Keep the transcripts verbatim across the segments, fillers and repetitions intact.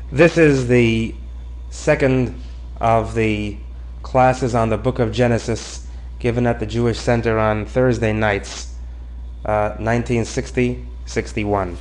This is the second of the classes on the book of Genesis given at the Jewish Center on Thursday nights, uh, nineteen sixty sixty-one.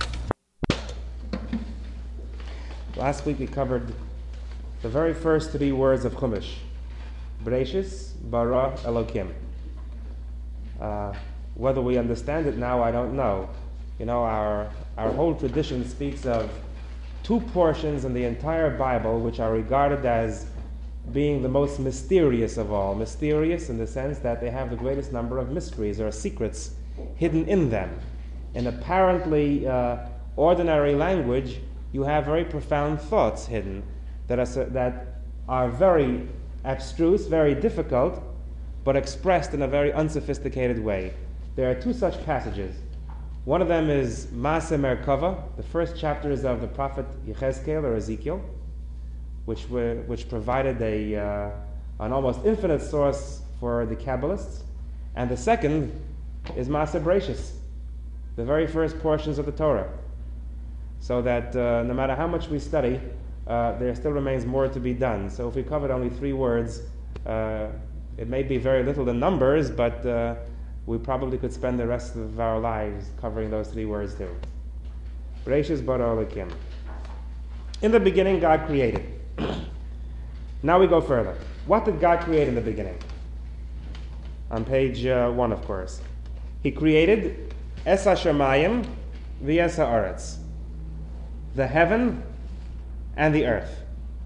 Last week we covered the very first three words of Chumash, Bereshis, Bara, Elokim. Uh, whether we understand it now, I don't know. You know, our, our whole tradition speaks of two portions in the entire Bible which are regarded as being the most mysterious of all. Mysterious in the sense that they have the greatest number of mysteries or secrets hidden in them. In apparently uh, ordinary language, you have very profound thoughts hidden that are, that are very abstruse, very difficult, but expressed in a very unsophisticated way. There are two such passages. One of them is Maaseh Merkava, the first chapters of the prophet Yechezkel or Ezekiel, which were, which provided a uh, an almost infinite source for the Kabbalists. And the second is Maaseh Bereshis, the very first portions of the Torah. So that uh, no matter how much we study, uh, there still remains more to be done. So if we covered only three words, uh, it may be very little in numbers, but uh, we probably could spend the rest of our lives covering those three words too. Bereshis bara Elokim. In the beginning, God created. Now we go further. What did God create in the beginning? On page uh, one, of course. He created Es HaShamayim v'es ha'aretz, the heaven and the earth.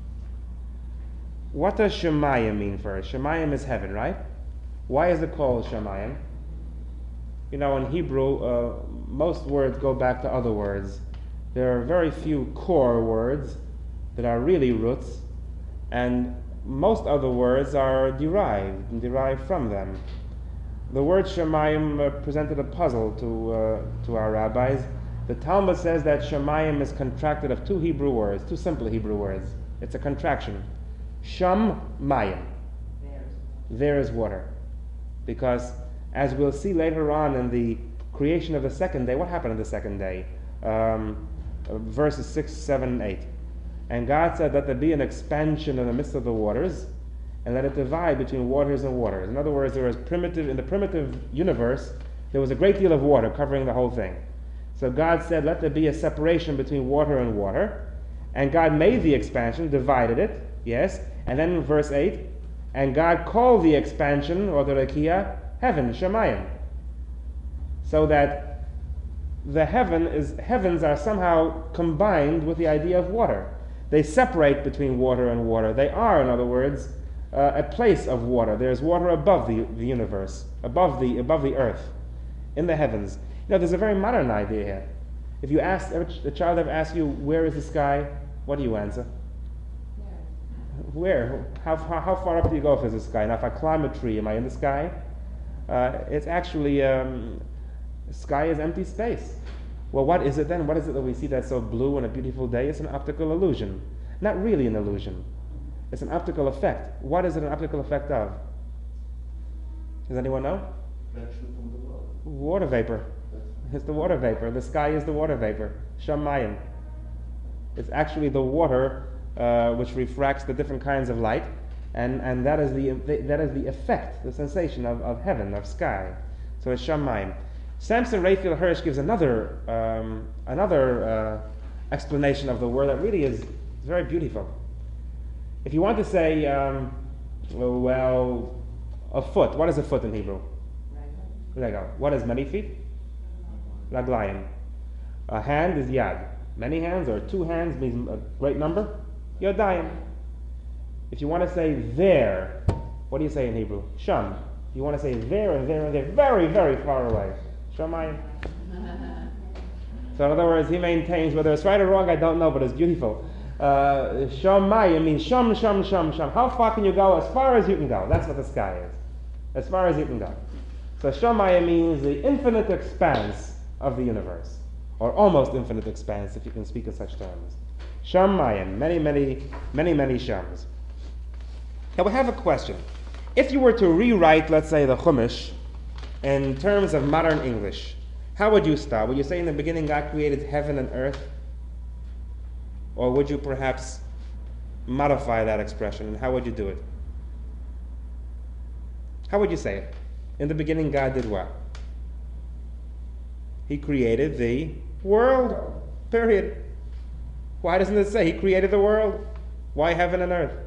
What does Shemayim mean first? Shemayim is heaven, right? Why is it called Shemayim? You know, in Hebrew, uh, most words go back to other words. There are very few core words that are really roots, and most other words are derived and derived from them. The word Shemayim uh, presented a puzzle to uh, to our rabbis. The Talmud says that Shemayim is contracted of two Hebrew words, two simple Hebrew words. It's a contraction. Sham Mayim. There is water. Because as we'll see later on in the creation of the second day, what happened on the second day? Um, verses six, seven, and eight. And God said, let there be an expansion in the midst of the waters, and let it divide between waters and waters. In other words, there was primitive, in the primitive universe, there was a great deal of water covering the whole thing. So God said, let there be a separation between water and water. And God made the expansion, divided it, yes. And then in verse eight, and God called the expansion, or the Rakia, heaven, Shemayim. So that the heaven is, heavens are somehow combined with the idea of water. They separate between water and water. They are, in other words, uh, a place of water. There's water above the, the universe, above the, above the earth, in the heavens. You know, there's a very modern idea here. If you ask, a child ever asks you, where is the sky? What do you answer? Where? How, how, how far up do you go if there's a sky? Now, if I climb a tree, am I in the sky? Uh, it's actually, um, sky is empty space. Well, what is it then? What is it that we see that's so blue on a beautiful day? It's an optical illusion. Not really an illusion. It's an optical effect. What is it an optical effect of? Does anyone know? Water vapor. It's the water vapor. The sky is the water vapor. Shamayim. It's actually the water uh, which refracts the different kinds of light, and, and that is the that is the effect, the sensation of, of heaven, of sky. So it's Shamayim. Samson Raphael Hirsch gives another um, another uh, explanation of the word that really is very beautiful. If you want to say, um, well, a foot. What is a foot in Hebrew? Rego. What is many feet? Raglayim. A hand is yad. Many hands or two hands means a great number. Yodayim. If you want to say there, what do you say in Hebrew? Sham. You want to say there and there and there, very, very far away. Shamayim. So in other words, he maintains, whether it's right or wrong, I don't know, but it's beautiful. Uh, Shamayim means sham, sham, sham, sham. How far can you go? As far as you can go. That's what the sky is. As far as you can go. So Shamayim means the infinite expanse of the universe. Or almost infinite expanse, if you can speak of such terms. Shamayim. Many, many, many, many shams. Now we have a question. If you were to rewrite, let's say, the Chumash in terms of modern English, how would you start? Would you say in the beginning God created heaven and earth? Or would you perhaps modify that expression, and how would you do it? How would you say it? In the beginning, God did what? He created the world, period. Why doesn't it say He created the world? Why heaven and earth?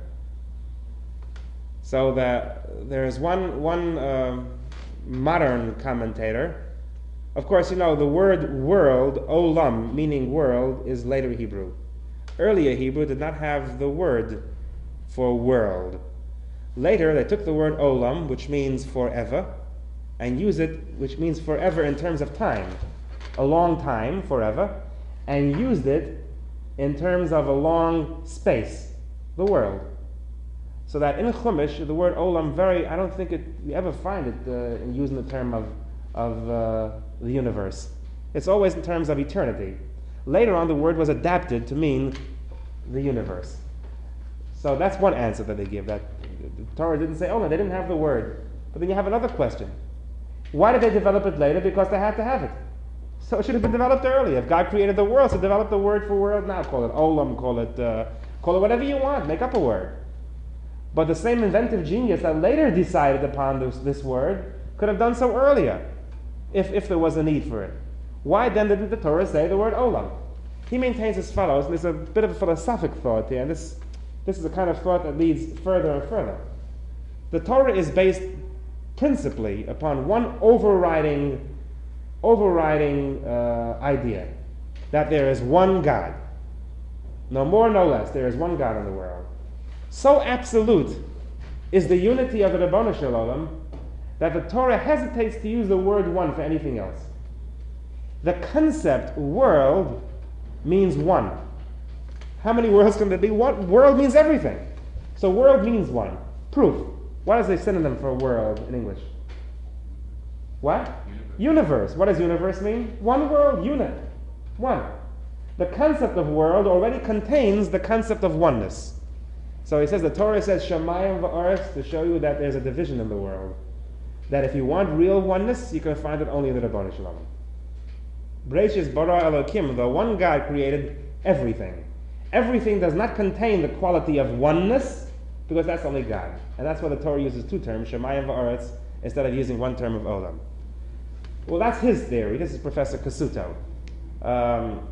So that there is one, one uh, modern commentator. Of course, you know, the word world, olam, meaning world, is later Hebrew. Earlier Hebrew did not have the word for world. Later, they took the word olam, which means forever, and used it, which means forever in terms of time, a long time, forever, and used it in terms of a long space, the world. So that in Chumash, the word olam, very, I don't think it, you ever find it uh, in using the term of, of uh, the universe. It's always in terms of eternity. Later on, the word was adapted to mean the universe. So that's one answer that they give. That the Torah didn't say, oh no, they didn't have the word. But then you have another question. Why did they develop it later? Because they had to have it. So it should have been developed earlier. If God created the world, so develop the word for world now. Call it olam, call it, uh, call it whatever you want. Make up a word. But the same inventive genius that later decided upon this, this word could have done so earlier, if, if there was a need for it. Why then did the Torah say the word olam? He maintains as follows, and there's a bit of a philosophic thought here, and this, this is the kind of thought that leads further and further. The Torah is based principally upon one overriding, overriding uh, idea, that there is one God. No more, no less. There is one God in the world. So absolute is the unity of the Ribono Shel Olam that the Torah hesitates to use the word one for anything else. The concept world means one. How many worlds can there be? One world means everything. So world means one. Proof. What is the synonym for world in English? What? Universe. Universe. What does universe mean? One world, unit. One. The concept of world already contains the concept of oneness. So he says, the Torah says, Shamayim va'aretz, to show you that there's a division in the world. That if you want real oneness, you can find it only in the Ribono Shel Olam. Bereshis bara Elokim, the one God created everything. Everything does not contain the quality of oneness, because that's only God. And that's why the Torah uses two terms, Shamayim va'aretz, instead of using one term of Olam. Well, that's his theory. This is Professor Cassuto. Um,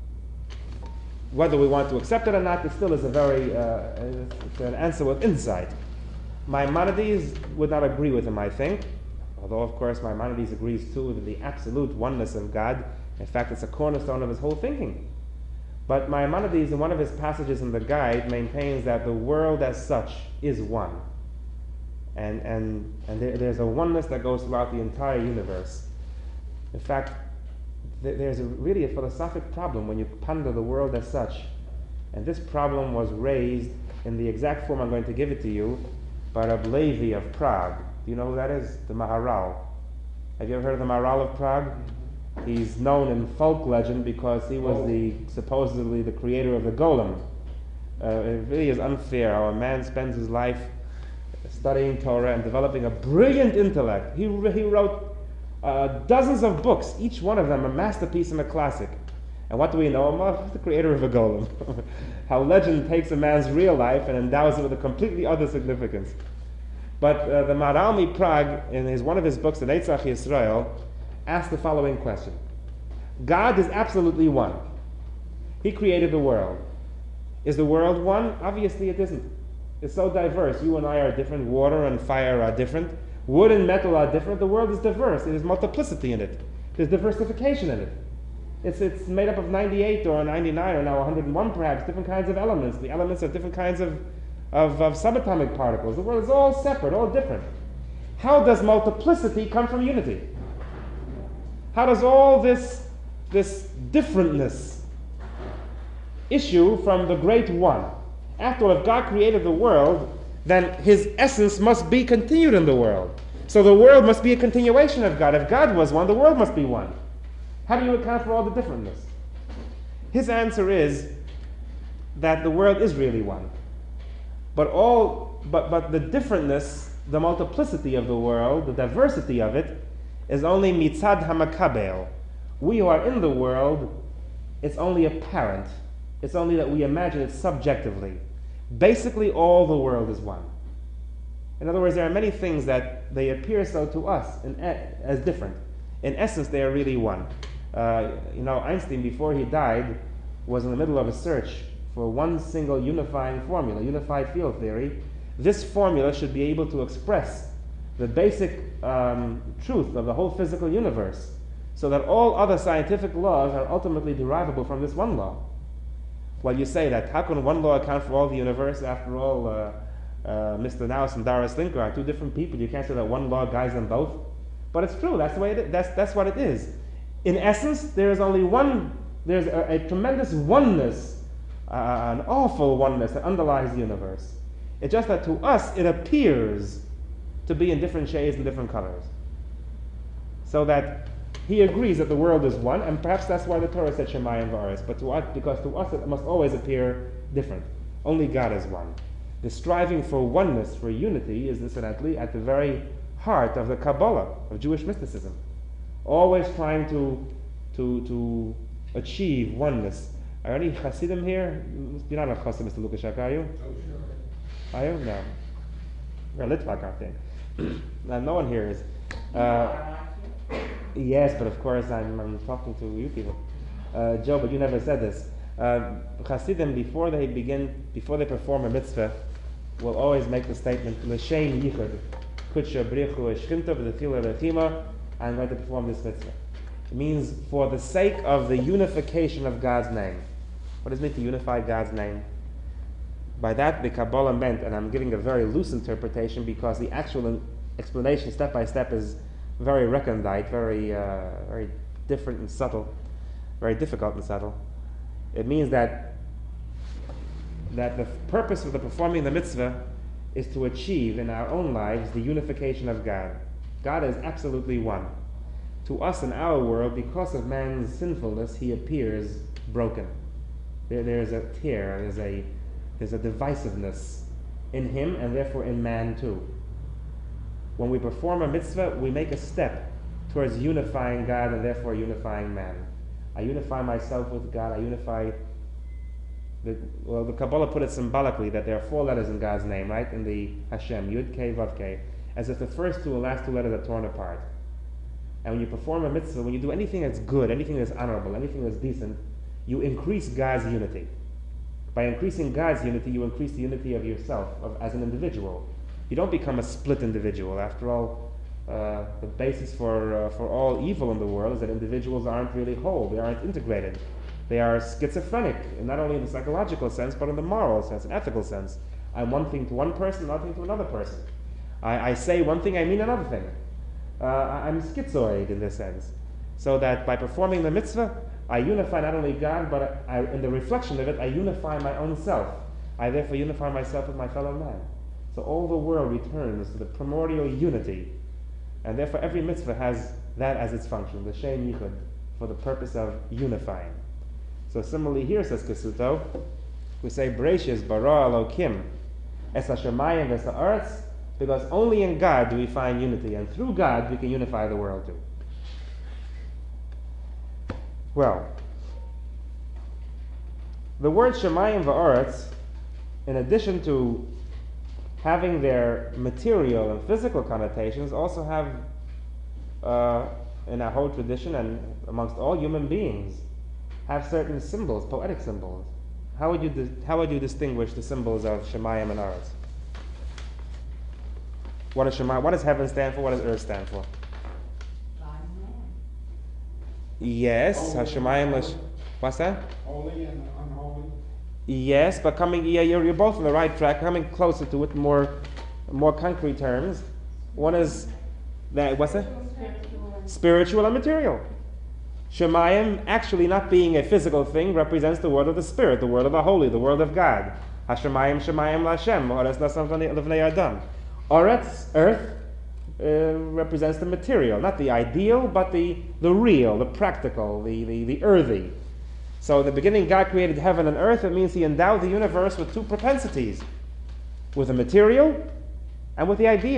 whether we want to accept it or not, it still is a very, uh, it's an answer with insight. Maimonides would not agree with him, I think. Although, of course, Maimonides agrees too with the absolute oneness of God. In fact, it's a cornerstone of his whole thinking. But Maimonides, in one of his passages in the Guide, maintains that the world as such is one. And, and, and there, there's a oneness that goes throughout the entire universe. In fact, th- there's a, really a philosophic problem when you ponder the world as such. And this problem was raised in the exact form I'm going to give it to you by Reb Levi of Prague. Do you know who that is? The Maharal. Have you ever heard of the Maharal of Prague? He's known in folk legend because he was the supposedly the creator of the golem. Uh, it really is unfair how a man spends his life studying Torah and developing a brilliant intellect. He, he wrote uh, dozens of books, each one of them a masterpiece and a classic. And what do we know him of? The creator of a golem. How legend takes a man's real life and endows it with a completely other significance. But uh, the Maharal Prague, in his, one of his books, the Netzach Yisrael, asked the following question. God is absolutely one. He created the world. Is the world one? Obviously it isn't. It's so diverse. You and I are different. Water and fire are different. Wood and metal are different. The world is diverse. There's multiplicity in it. There's diversification in it. It's, it's made up of ninety-eight or ninety-nine or now one hundred one perhaps, different kinds of elements. The elements are different kinds of, of, of subatomic particles. The world is all separate, all different. How does multiplicity come from unity? How does all this, this differentness issue from the great one? After all, if God created the world, then his essence must be continued in the world. So the world must be a continuation of God. If God was one, the world must be one. How do you account for all the differentness? His answer is that the world is really one. But all but, but the differentness, the multiplicity of the world, the diversity of it, is only mitzad hamakabel. We who are in the world, it's only apparent. It's only that we imagine it subjectively. Basically, all the world is one. In other words, there are many things that they appear so to us in, as different. In essence, they are really one. Uh, you know, Einstein, before he died, was in the middle of a search for one single unifying formula, unified field theory. This formula should be able to express the basic um, truth of the whole physical universe, so that all other scientific laws are ultimately derivable from this one law. Well, you say that, how can one law account for all the universe? After all, uh, uh, Mister Naus and Dara Slinker are two different people. You can't say that one law guides them both. But it's true. That's the way it is. That's, that's what it is. In essence, there is only one, there's a, a tremendous oneness, uh, an awful oneness that underlies the universe. It's just that to us, it appears to be in different shades and different colors. So that he agrees that the world is one, and perhaps that's why the Torah said Shemayim v'aretz. But to us, because to us it must always appear different. Only God is one. The striving for oneness, for unity, is incidentally at the very heart of the Kabbalah, of Jewish mysticism. Always trying to to to achieve oneness. Are any Hasidim here? You're not a Chassid, Mister Lukashak, are you? Oh, sure. Are you? No. You're a Litvak, I think. Now, no one here is. Uh, yes, but of course I'm, I'm talking to you people. Uh, Joe, but you never said this. Uh, Hasidim, before they begin, before they perform a mitzvah, will always make the statement, L'shem yichud, kutsha brichu eshchinta v'tefila lechima, I'm going to perform this mitzvah. It means for the sake of the unification of God's name. What does it mean to unify God's name? By that, the Kabbalah meant, and I'm giving a very loose interpretation because the actual explanation, step by step, is very recondite, very, uh, very different and subtle, very difficult and subtle. It means that that the purpose of the performing the mitzvah is to achieve in our own lives the unification of God. God is absolutely one. To us in our world, because of man's sinfulness, he appears broken. There, there's a tear, there's a There's a divisiveness in him and therefore in man too. When we perform a mitzvah, we make a step towards unifying God and therefore unifying man. I unify myself with God, I unify... The, well, the Kabbalah put it symbolically that there are four letters in God's name, right? In the Hashem, Yud, Kei, Vav, Kei. As if the first two and last two letters are torn apart. And when you perform a mitzvah, when you do anything that's good, anything that's honorable, anything that's decent, you increase God's unity. By increasing God's unity, you increase the unity of yourself of, as an individual. You don't become a split individual. After all, uh, the basis for uh, for all evil in the world is that individuals aren't really whole. They aren't integrated. They are schizophrenic, not only in the psychological sense, but in the moral sense, an ethical sense. I'm one thing to one person, another thing to another person. I, I say one thing, I mean another thing. Uh, I'm schizoid in this sense. So that by performing the mitzvah, I unify not only God, but I, in the reflection of it, I unify my own self. I therefore unify myself with my fellow man. So all the world returns to the primordial unity. And therefore every mitzvah has that as its function, the Shem Yichud, for the purpose of unifying. So similarly here, says Kesuto, we say, Bereshis bara Elokim, es hashamayim ves haaretz, because only in God do we find unity, and through God we can unify the world too. Well, the word Shemayim v'aretz, in addition to having their material and physical connotations, also have, uh, in our whole tradition and amongst all human beings, have certain symbols, poetic symbols. How would you di- how would you distinguish the symbols of Shemayim and Aretz? What does Shemayim? What does heaven stand for? What does earth stand for? Yes, Hashemayim. Lash- What's that? Holy and unholy. Yes, but coming, yeah, you're, you're both on the right track. Coming closer to it, more, more concrete terms. One is that what's that? Spiritual. Spiritual and material. Shemayim, actually not being a physical thing, represents the world of the Spirit, the world of the Holy, the world of God. Hashemayim, Shemayim, Lashem. Oretz Nasam Levnei Adam. Oretz, earth, uh, represents the material, not the ideal, but the, the real, the practical, the, the, the earthy. So in the beginning, God created heaven and earth. It means He endowed the universe with two propensities, with the material and with the ideal, with Gashmius and with Ruchnius. Both of these.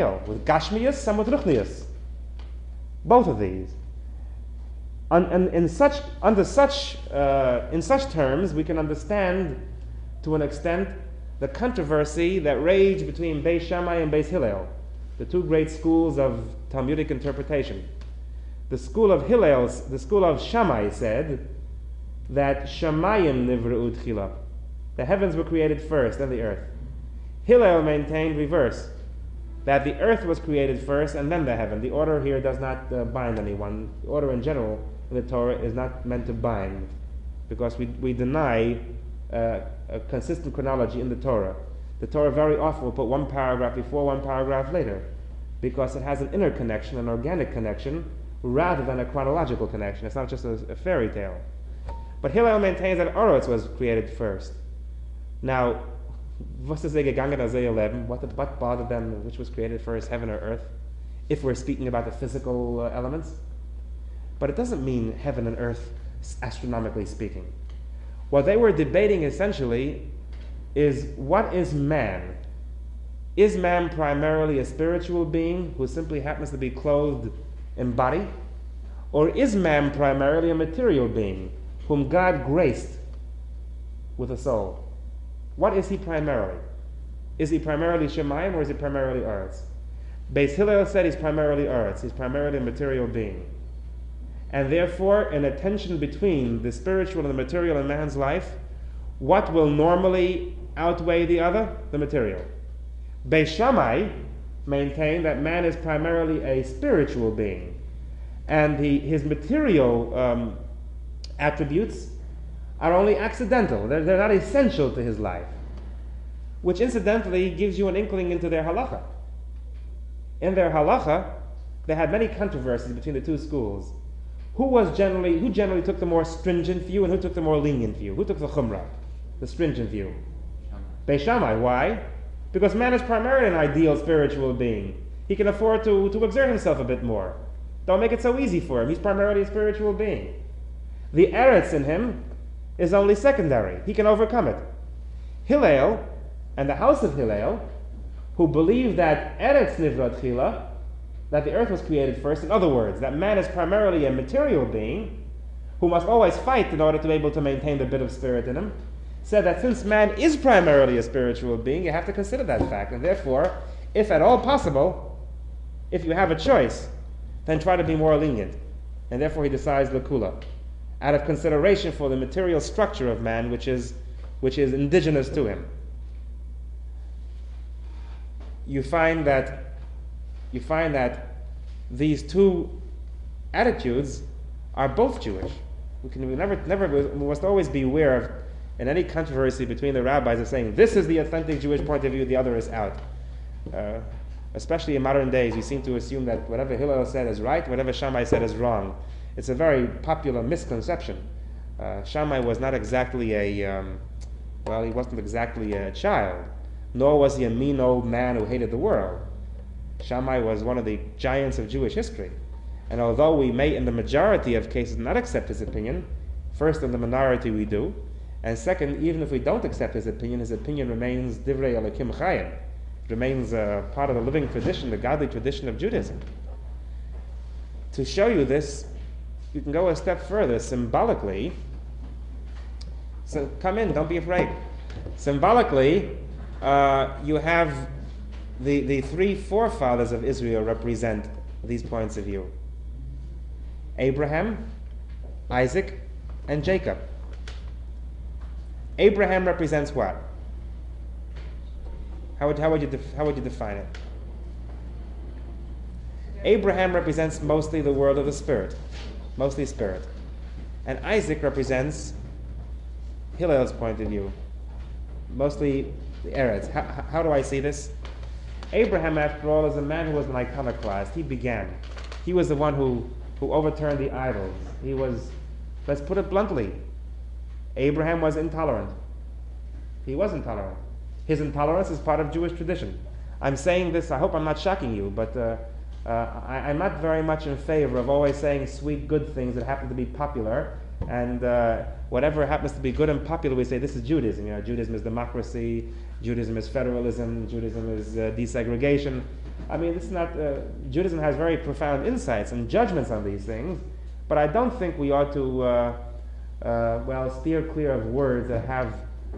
Un, un, in such, under such, uh, in such terms, we can understand, to an extent, the controversy that raged between Beis Shammai and Beis Hillel, the two great schools of Talmudic interpretation. The school of Hillel, the school of Shammai said that Shamayim nivre'u tchila, the heavens were created first, then the earth. Hillel maintained reverse, that the earth was created first and then the heaven. The order here does not uh, bind anyone. The order in general in the Torah is not meant to bind, because we, we deny uh, a consistent chronology in the Torah. The Torah very often will put one paragraph before, one paragraph later, because it has an inner connection, an organic connection, rather than a chronological connection. It's not just a, a fairy tale. But Hillel maintains that Oretz was created first. Now, was ist gegangen Isaiah eleven? What, what bothered them, which was created first, heaven or earth, if we're speaking about the physical uh, elements? But it doesn't mean heaven and earth, astronomically speaking. What they were debating essentially is, what is man? Is man primarily a spiritual being who simply happens to be clothed in body? Or is man primarily a material being whom God graced with a soul? What is he primarily? Is he primarily Shemayim or is he primarily Eretz? Beis Hillel said he's primarily Eretz. He's primarily a material being. And therefore, in a tension between the spiritual and the material in man's life, what will normally outweigh the other? The material. Beis Shammai maintained that man is primarily a spiritual being, and the, his material um, attributes are only accidental. They're, they're not essential to his life, which incidentally gives you an inkling into their halacha. In their halacha, they had many controversies between the two schools. Who was generally, who generally took the more stringent view and who took the more lenient view? Who took the chumrah, the stringent view? Beis Shammai. Why? Because man is primarily an ideal spiritual being. He can afford to, to exert himself a bit more. Don't make it so easy for him. He's primarily a spiritual being. The eretz in him is only secondary. He can overcome it. Hillel and the house of Hillel, who believe that eretz nivra tchila, that the earth was created first, in other words, that man is primarily a material being who must always fight in order to be able to maintain the bit of spirit in him, said that since man is primarily a spiritual being, you have to consider that fact, and therefore, if at all possible, if you have a choice, then try to be more lenient. And therefore he decides l'kula, out of consideration for the material structure of man, which is which is indigenous to him. You find that you find that these two attitudes are both Jewish. We can we never never we must always be aware of, in any controversy between the rabbis, of saying this is the authentic Jewish point of view, the other is out. Uh, especially in modern days, we seem to assume that whatever Hillel said is right, whatever Shammai said is wrong. It's a very popular misconception. Uh, Shammai was not exactly a, um, well, he wasn't exactly a child, nor was he a mean old man who hated the world. Shammai was one of the giants of Jewish history. And although we may, in the majority of cases, not accept his opinion, first, in the minority we do, and second, even if we don't accept his opinion, his opinion remains divrei Elokim chayim. It remains uh, part of the living tradition, the godly tradition of Judaism. To show you this, you can go a step further. Symbolically, so come in, don't be afraid. Symbolically, uh, you have the, the three forefathers of Israel represent these points of view. Abraham, Isaac, and Jacob. Abraham represents what? How would, how would, you, def, how would you define it? Abraham represents mostly the world of the spirit, mostly spirit. And Isaac represents Hillel's point of view, mostly the Eretz. How, how do I see this? Abraham, after all, is a man who was an iconoclast. He began. He was the one who, who overturned the idols. He was, let's put it bluntly, Abraham was intolerant. He was intolerant. His intolerance is part of Jewish tradition. I'm saying this, I hope I'm not shocking you, but uh, uh, I, I'm not very much in favor of always saying sweet, good things that happen to be popular, and uh, whatever happens to be good and popular, we say this is Judaism. You know, Judaism is democracy, Judaism is federalism, Judaism is uh, desegregation. I mean, this is not, uh, Judaism has very profound insights and judgments on these things, But I don't think we ought to, uh, uh, well, steer clear of words that have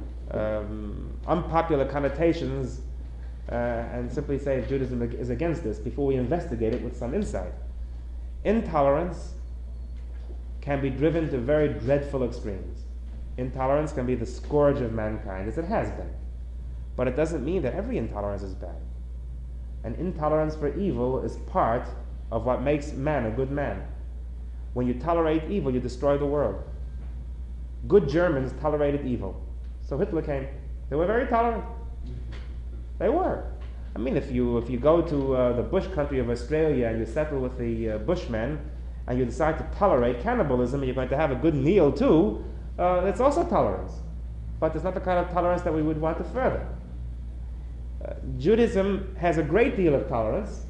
um, unpopular connotations uh, and simply say Judaism is against this before we investigate it with some insight. Intolerance can be driven to very dreadful extremes. Intolerance can be the scourge of mankind, as it has been. But it doesn't mean that every intolerance is bad. And intolerance for evil is part of what makes man a good man. When you tolerate evil, you destroy the world. Good Germans tolerated evil. So Hitler came. They were very tolerant. They were. I mean, if you if you go to uh, the bush country of Australia and you settle with the uh, Bushmen and you decide to tolerate cannibalism and you're going to have a good meal too, uh, it's also tolerance. But it's not the kind of tolerance that we would want to further. Uh, Judaism has a great deal of tolerance,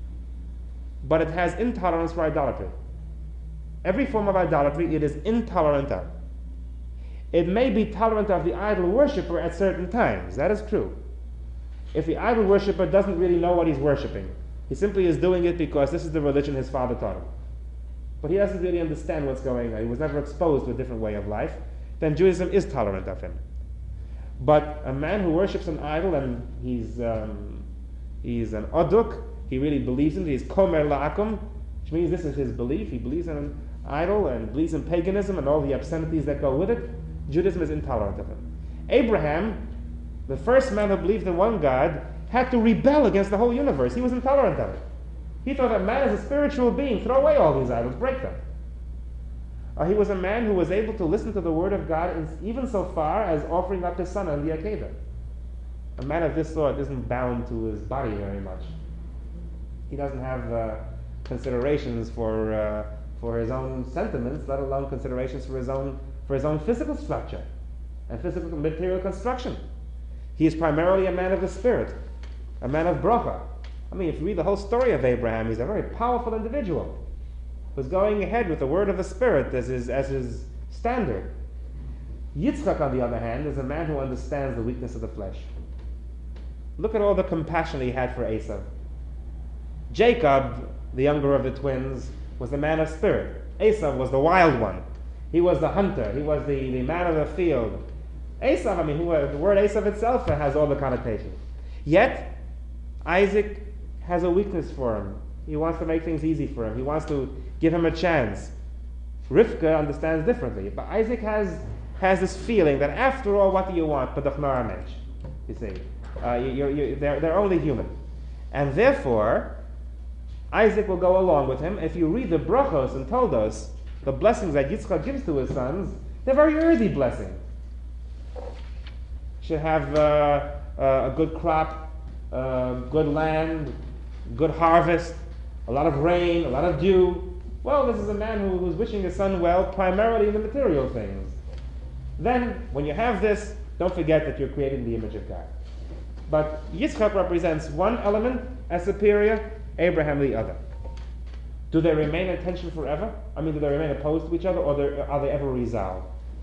but it has intolerance for idolatry. Every form of idolatry it is intolerant of. It may be tolerant of the idol worshipper at certain times. That is true. If the idol worshipper doesn't really know what he's worshiping, he simply is doing it because this is the religion his father taught him, but he doesn't really understand what's going on, he was never exposed to a different way of life, then Judaism is tolerant of him. But a man who worships an idol and he's um, he's an oduk, he really believes in it, he's komer la'akum, which means this is his belief, he believes in an idol and believes in paganism and all the obscenities that go with it, Judaism is intolerant of him. Abraham, the first man who believed in one God, had to rebel against the whole universe. He was intolerant of it. He thought that man is a spiritual being. Throw away all these idols. Break them. Uh, he was a man who was able to listen to the word of God even so far as offering up his son on the Akedah. A man of this sort isn't bound to his body very much. He doesn't have uh, considerations for uh, for his own sentiments, let alone considerations for his own for his own physical structure and physical material construction. He is primarily a man of the spirit, a man of bracha. I mean, if you read the whole story of Abraham, he's a very powerful individual who's going ahead with the word of the spirit as his, as his standard. Yitzchak, on the other hand, is a man who understands the weakness of the flesh. Look at all the compassion he had for Esau. Jacob, the younger of the twins, was the man of spirit. Esau was the wild one. He was the hunter. He was the, the man of the field. Esau, I mean, who, uh, the word Esau itself has all the connotations. Yet, Isaac has a weakness for him. He wants to make things easy for him. He wants to give him a chance. Rivka understands differently. But Isaac has has this feeling that after all, what do you want? You see, uh, you, you, they're, they're only human. And therefore, Isaac will go along with him. If you read the brachos and toldos, the blessings that Yitzchak gives to his sons, they're very earthy blessings. Should have uh, uh, a good crop, uh, good land, good harvest, a lot of rain, a lot of dew. Well, this is a man who, who's wishing his son well, primarily in the material things. Then, when you have this, don't forget that you're creating the image of God. But Yitzchak represents one element as superior, Abraham the other. Do they remain in tension forever? I mean, do they remain opposed to each other, or are they ever resolved?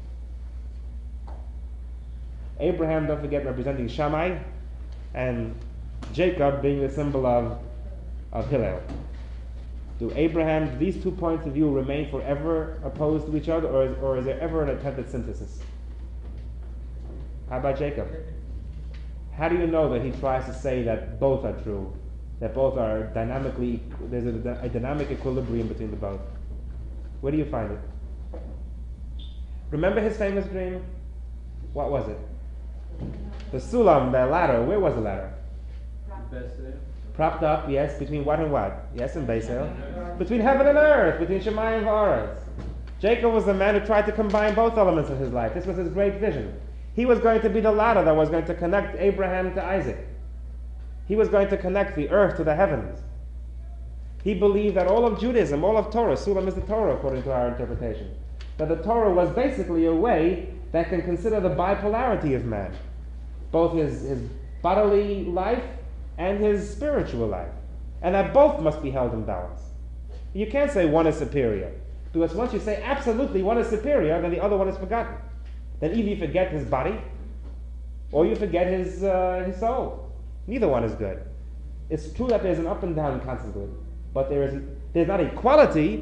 Abraham, don't forget, representing Shammai, and Jacob being the symbol of, of Hillel. Do Abraham, do these two points of view remain forever opposed to each other, or is, or is there ever an attempt at synthesis? How about Jacob? How do you know that he tries to say that both are true, that both are dynamically, there's a, a dynamic equilibrium between the both? Where do you find it? Remember his famous dream? What was it? The sulam, the ladder. Where was the ladder? Propped up, yes, between what and what? Yes, in Beisel. Between heaven and earth, between Shemayim and V'aretz. Jacob was the man who tried to combine both elements of his life. This was his great vision. He was going to be the ladder that was going to connect Abraham to Isaac. He was going to connect the earth to the heavens. He believed that all of Judaism, all of Torah, Sulam is the Torah according to our interpretation, that the Torah was basically a way that can consider the bipolarity of man, both his, his bodily life and his spiritual life, and that both must be held in balance. You can't say one is superior, because once you say absolutely one is superior, then the other one is forgotten. Then either you forget his body, or you forget his, uh, his soul. Neither one is good. It's true that there's an up and down constantly, but there is there's not equality,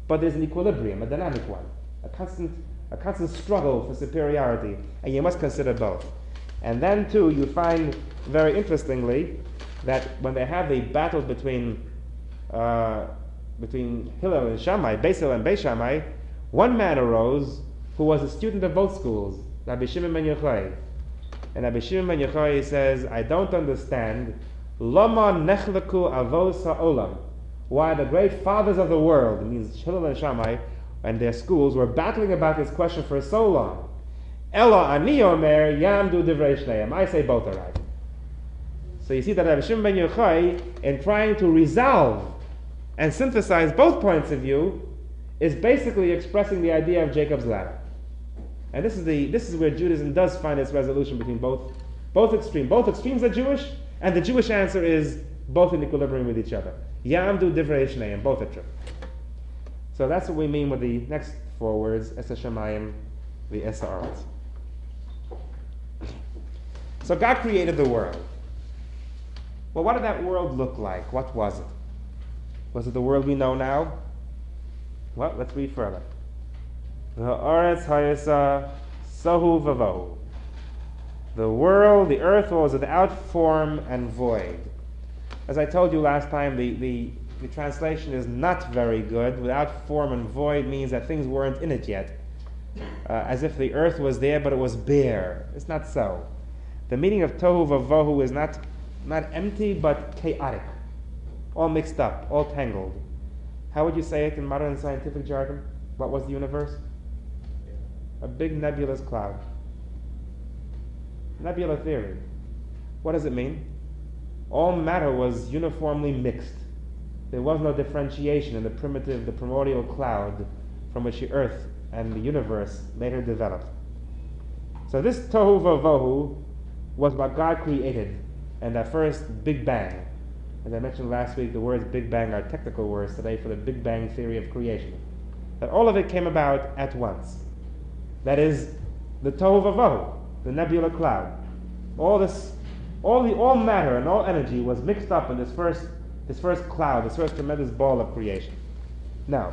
but there's an equilibrium, a dynamic one, a constant, a constant struggle for superiority, and you must consider both. And then too, you find very interestingly that when they have the battle between uh, between Hillel and Shammai, Beis Hillel and Beis Shammai, one man arose who was a student of both schools, Rabbi Shimon ben Yochai. And Rabbi Shimon ben Yochai says, I don't understand Lama nechlaku avos ha'olam, why the great fathers of the world, it means Hillel and Shammai, and their schools were battling about this question for so long. Ella ani omer yamdu divrei shneim. I say both are right. So you see that Rabbi Shimon ben Yochai, in trying to resolve and synthesize both points of view, is basically expressing the idea of Jacob's ladder. And this is the this is where Judaism does find its resolution between both both extremes. Both extremes are Jewish, and the Jewish answer is both in equilibrium with each other. Yamdu divrei shneim, both are true. So that's what we mean with the next four words, Es HaShamayim, the Es HaAretz. So God created the world. Well, what did that world look like? What was it? Was it the world we know now? Well, let's read further. Ha'aretz hayasa sahu vavohu. The world, the earth was without form and void. As I told you last time, the, the, the translation is not very good. Without form and void means that things weren't in it yet. Uh, as if the earth was there, but it was bare. It's not so. The meaning of tohu vavohu is not, not empty, but chaotic. All mixed up, all tangled. How would you say it in modern scientific jargon? What was the universe? A big nebulous cloud. Nebula theory. What does it mean? All matter was uniformly mixed. There was no differentiation in the primitive, the primordial cloud from which the earth and the universe later developed. So this tohu vavohu was what God created, and that first Big Bang. As I mentioned last week, the words Big Bang are technical words today for the Big Bang theory of creation. That all of it came about at once. That is, the tohu vavohu, the nebula cloud. All this, all the all matter and all energy was mixed up in this first, this first cloud, this first tremendous ball of creation. Now,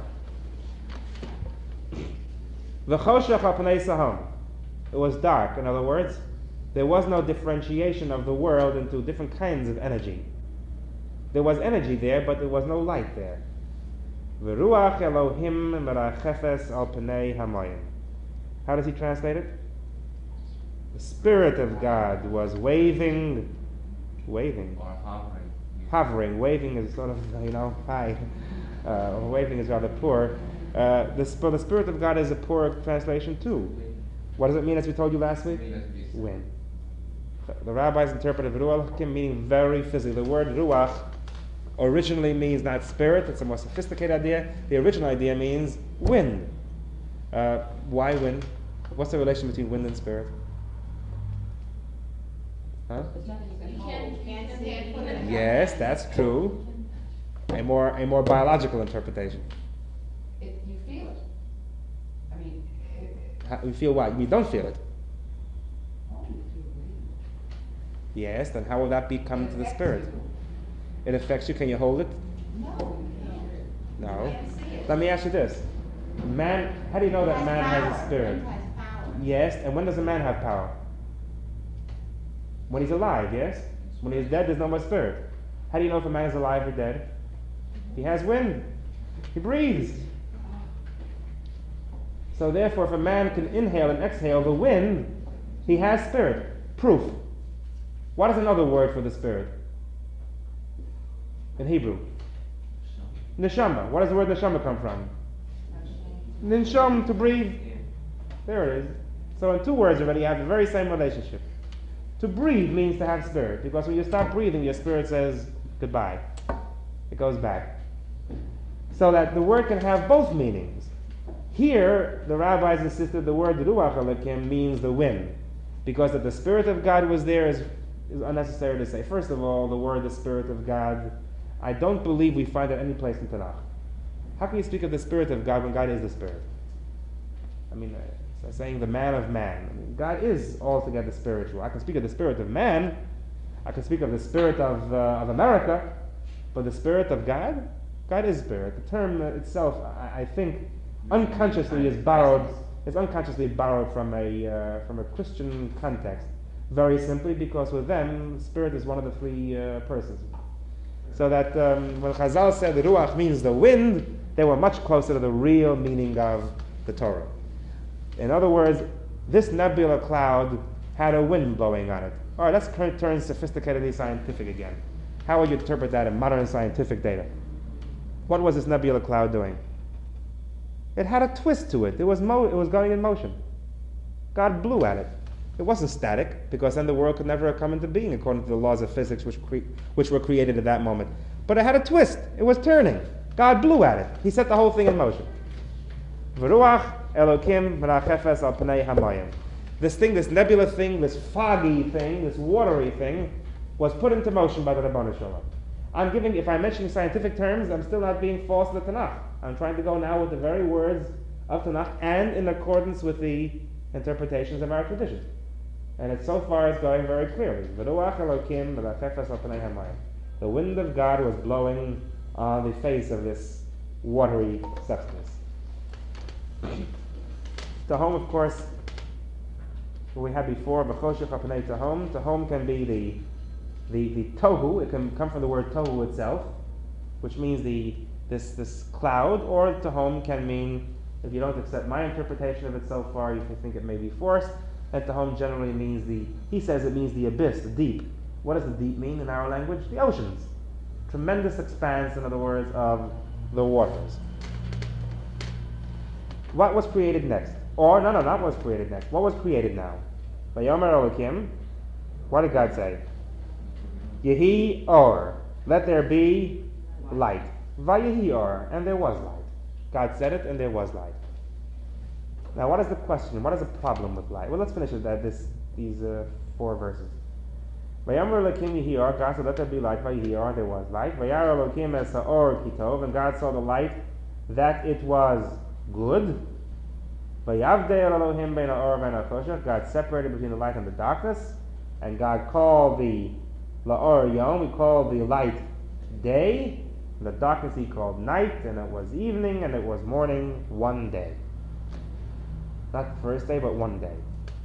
v'choshech al pnei saham. It was dark. In other words, there was no differentiation of the world into different kinds of energy. There was energy there, but there was no light there. V'ruach Elohim merachefes al pnei hamayim. How does he translate it? The Spirit of God was waving, waving, Or hovering. hovering. Waving is sort of, you know, hi. Uh, waving is rather poor. Uh, the, sp- the Spirit of God is a poor translation too. What does it mean, as we told you last week? Wind. The rabbis interpreted ruach meaning very physically. The word ruach originally means not spirit. It's a more sophisticated idea. The original idea means wind. Uh, why wind? What's the relation between wind and spirit? Huh? Yes, that's true. A more a more biological interpretation. It, you feel it. I mean, it, How, you feel what? We don't feel it. oh, you feel wind. Yes, then how will that be come to the affects spirit? you. It affects you. Can you hold it? No, you can't. No. You can't see it. Let me ask you this. Man, how do you know that man has a spirit? Wind has power. Yes, and when does a man have power? When he's alive, yes? When he's dead, there's no more spirit. How do you know if a man is alive or dead? He has wind. He breathes. So therefore, if a man can inhale and exhale the wind, he has spirit. Proof. What is another word for the spirit? In Hebrew. Neshama. What does the word neshama come from? Ninsham, to breathe. There it is. So in two words already you have the very same relationship. To breathe means to have spirit, because when you stop breathing, your spirit says goodbye. It goes back. So that the word can have both meanings. Here, the rabbis insisted the word ruach Elokim means the wind, because that the Spirit of God was there is, is unnecessary to say. First of all, the word the Spirit of God, I don't believe we find it any place in Tanakh. How can you speak of the Spirit of God when God is the Spirit? I mean, uh, it's saying the man of man. I mean, God is altogether spiritual. I can speak of the Spirit of man. I can speak of the Spirit of, uh, of America. But the Spirit of God? God is spirit. The term uh, itself, I, I think, unconsciously is borrowed. Is unconsciously borrowed from a uh, from a Christian context. Very simply because with them, spirit is one of the three uh, persons. So that um, when Chazal said the ruach means the wind, they were much closer to the real meaning of the Torah. In other words, this nebula cloud had a wind blowing on it. All right, let's turn, turn sophisticatedly scientific again. How would you interpret that in modern scientific data? What was this nebula cloud doing? It had a twist to it. It was mo- it was going in motion. God blew at it. It wasn't static, because then the world could never have come into being according to the laws of physics which, cre- which were created at that moment. But it had a twist. It was turning. God blew at it. He set the whole thing in motion. V'ruach Elokim v'nachefes al pnei hamayim. This thing, this nebula thing, this foggy thing, this watery thing, was put into motion by the Rabbanu Shalom. I'm giving, if I'm mentioning scientific terms, I'm still not being false to the Tanakh. I'm trying to go now with the very words of Tanakh and in accordance with the interpretations of our tradition. And it so far is going very clearly. V'ruach Elokim v'nachefes al pnei hamayim. The wind of God was blowing on the face of this watery substance. Tahom, of course, what we had before, B'choshech ha'pnei tahom. Tahom can be the, the the tohu. It can come from the word tohu itself, which means the this this cloud. Or tahom can mean, if you don't accept my interpretation of it so far, you can think it may be forced. And tahom generally means the. He says it means the abyss, the deep. What does the deep mean in our language? The oceans. Tremendous expanse, in other words, of the waters. What was created next? Or, no, no, not what was created next. What was created now? Vayomer Elokim. What did God say? Yehi or. Let there be light. Vayehi or. And there was light. God said it, and there was light. Now, what is the question? What is the problem with light? Well, let's finish with that, this, these uh, four verses. Vayomer Elokim Yehi or. God said, let there be light. Vayehi or. There was light. Vayar Elokim es ha'or kitov. And God saw the light, that it was good. God separated between the light and the darkness, and God called the la'or yom, He called the light day, and the darkness He called night, and it was evening, and it was morning, one day. Not the first day, but one day.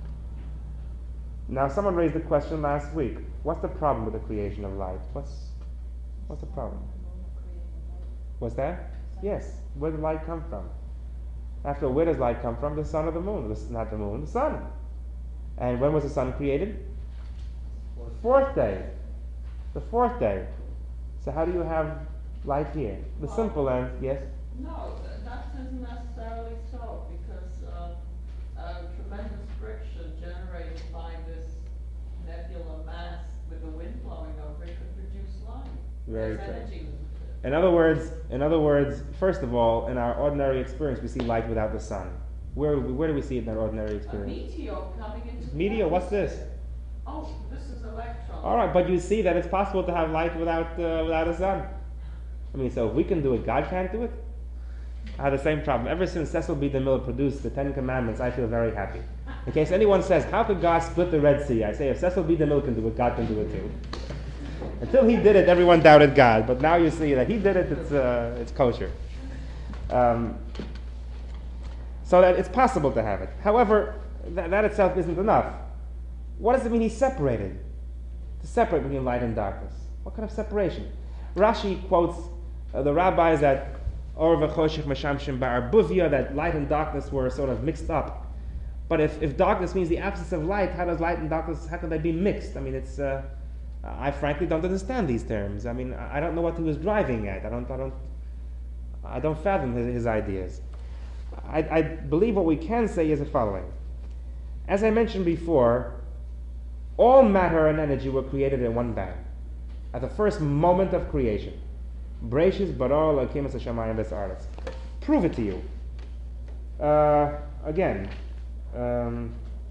Now, someone raised the question last week, what's the problem with the creation of light? What's what's the problem? What's that? Yes, where did light come from? After all, where does light come from? The sun or the moon? The, not the moon, the sun. And when was the sun created? The fourth day. The fourth day. So how do you have light here? The simple and yes? No, th- that isn't necessarily so, because uh, uh, tremendous friction generated by this nebula mass with the wind blowing over it could produce light. Very There's true. energy. In other words, in other words, first of all, in our ordinary experience, we see light without the sun. Where where do we see it in our ordinary A experience? meteor coming into the Meteor, what's this? Oh, this is electron. All right, but you see that it's possible to have light without uh, without a sun. I mean, so if we can do it, God can't do it. I have the same problem. Ever since Cecil B. DeMille produced the Ten Commandments, I feel very happy. In case anyone says, how could God split the Red Sea? I say, if Cecil B. DeMille can do it, God can do it too. Until he did it, everyone doubted God. But now you see that he did it, it's, uh, it's kosher. Um, so that it's possible to have it. However, th- that itself isn't enough. What does it mean he's separated? To separate between light and darkness. What kind of separation? Rashi quotes uh, the rabbis that Or v'choshech meshamshim ba'arbuvia, that light and darkness were sort of mixed up. But if, if darkness means the absence of light, how does light and darkness, how can they be mixed? I mean, it's, uh, I frankly don't understand these terms. I mean, I don't know what he was driving at. I don't, I don't, I don't fathom his, his ideas. I, I believe what we can say is the following. As I mentioned before, all matter and energy were created in one bang, at the first moment of creation. Brachis bara Elokim es hashamayim v'ha'aretz. Prove it to you. Uh, again, um,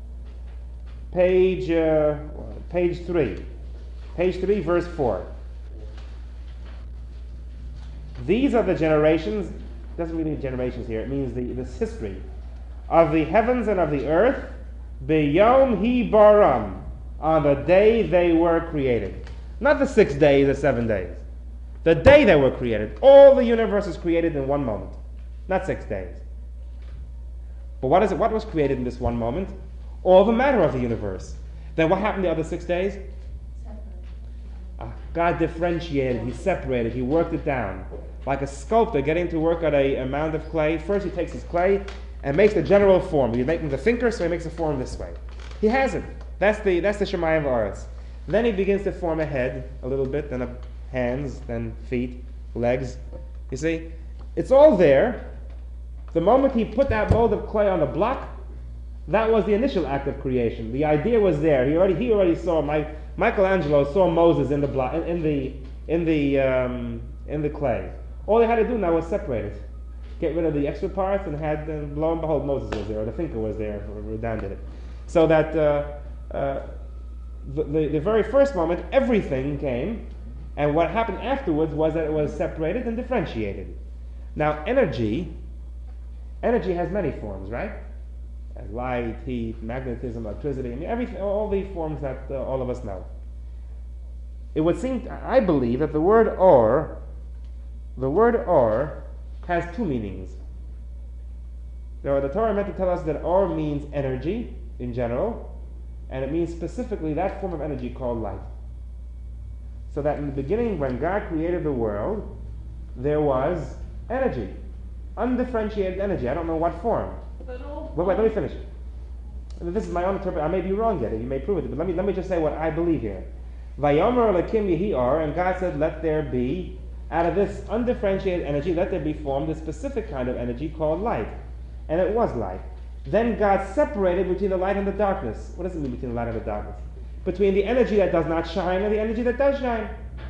page uh, page three, page three, verse four. These are the generations. Doesn't really mean generations here. It means the this history of the heavens and of the earth. B'yom hi baram, on the day they were created. Not the six days or seven days. The day they were created. All the universe was created in one moment, not six days. But what is it? What was created in this one moment? All the matter of the universe. Then what happened the other six days? Uh, God differentiated, He separated, He worked it down. Like a sculptor getting to work at a, a mound of clay. First he takes his clay and makes the general form. He's making the thinker, so he makes a form this way. He has it. That's the that's the Shemayim V'aretz. Then he begins to form a head a little bit, then a hands, then feet, legs. You see? It's all there. The moment he put that mold of clay on the block, that was the initial act of creation. The idea was there. He already he already saw my Michelangelo saw Moses in the block in, in the in the um, in the clay. All they had to do now was separate it, get rid of the extra parts, and had and lo and behold Moses was there, or the thinker was there, or Dan did it. So that uh, uh, the, the the very first moment, everything came, and what happened afterwards was that it was separated and differentiated. Now energy, energy has many forms, right? As light, heat, magnetism, electricity, I mean, everything, all the forms that uh, all of us know. It would seem, I believe, that the word or, the word or, has two meanings. Now, the Torah meant to tell us that or means energy in general, and it means specifically that form of energy called light. So that in the beginning, when God created the world, there was energy, undifferentiated energy. I don't know what form. But all Wait, wait, let me finish. This is my own interpretation. I may be wrong yet. You may prove it. But let me let me just say what I believe here. Vayomer Elokim Yehi Or, and God said, let there be, out of this undifferentiated energy, let there be formed a specific kind of energy called light. And it was light. Then God separated between the light and the darkness. What does it mean between the light and the darkness? Between the energy that does not shine and the energy that does shine.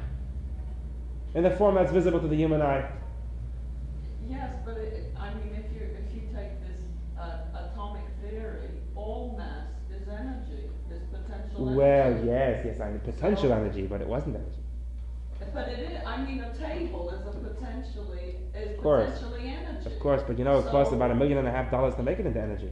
In the form that's visible to the human eye. Yes, but it, I mean, if you if you take this uh, atomic theory, all mass is energy, is potential Well, energy. yes, yes, I mean potential So- energy, but it wasn't energy. But it is. I mean, a table is a potentially is Of course. potentially energy. Of course, but you know it costs So- about a million and a half dollars to make it into energy.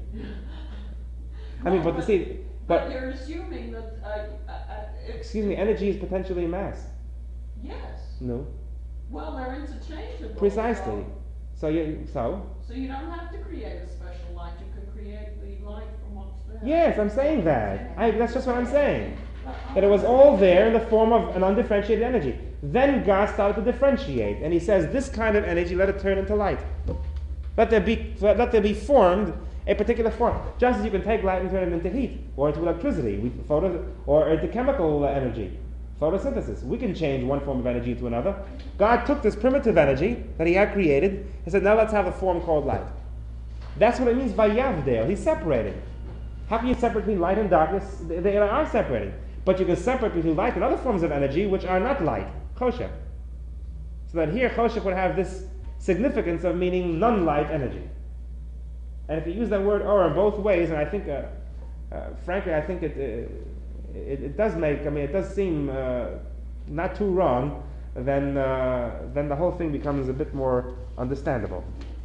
I mean, No, but you see, but you're assuming that. Uh, uh, uh, it- excuse me, energy is potentially mass. Yes. No, Well, they're interchangeable. precisely. So, So you so so you don't have to create a special light. You can create the light from what's there. yes, I'm saying that. I, that's just what I'm saying. But That it was all there in the form of an undifferentiated energy. Then God started to differentiate, and He says, "This kind of energy, let it turn into light. Let there be, let there be formed a particular form. Just as you can take light and turn it into heat, or into electricity, we, photo, or into chemical energy, photosynthesis. We can change one form of energy to another. God took this primitive energy that He had created and said, "Now let's have a form called light." That's what it means by Yavdel. He's separating. How can you separate between light and darkness? They, they are separated. But you can separate between light and other forms of energy which are not light, choshech. So that here choshech would have this significance of meaning non-light energy. And if you use that word or in both ways, and I think, uh, uh, frankly, I think it, uh, it it does make, I mean, it does seem uh, not too wrong, then uh, then the whole thing becomes a bit more understandable.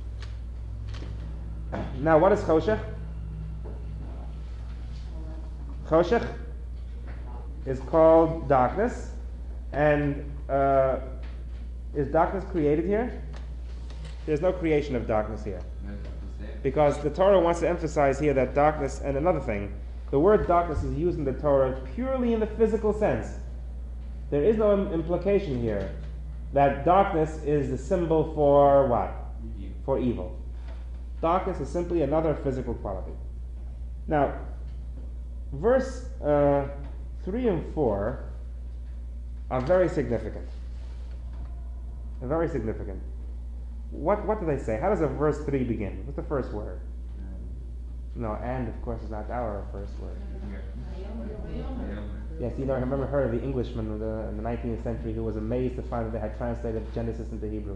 Now, what is choshech? Choshech is called darkness, and uh, is darkness created here? There's no creation of darkness here, because the Torah wants to emphasize here that darkness, and another thing, the word darkness is used in the Torah purely in the physical sense. There is no im- implication here that darkness is the symbol for what? For evil. Darkness is simply another physical quality. Now, verse uh, three and four are very significant. They're very significant. What what do they say? How does a verse three begin? What's the first word? No, and of course is not our first word. Yes, you know, I remember heard of the Englishman in the, in the nineteenth century who was amazed to find that they had translated Genesis into Hebrew.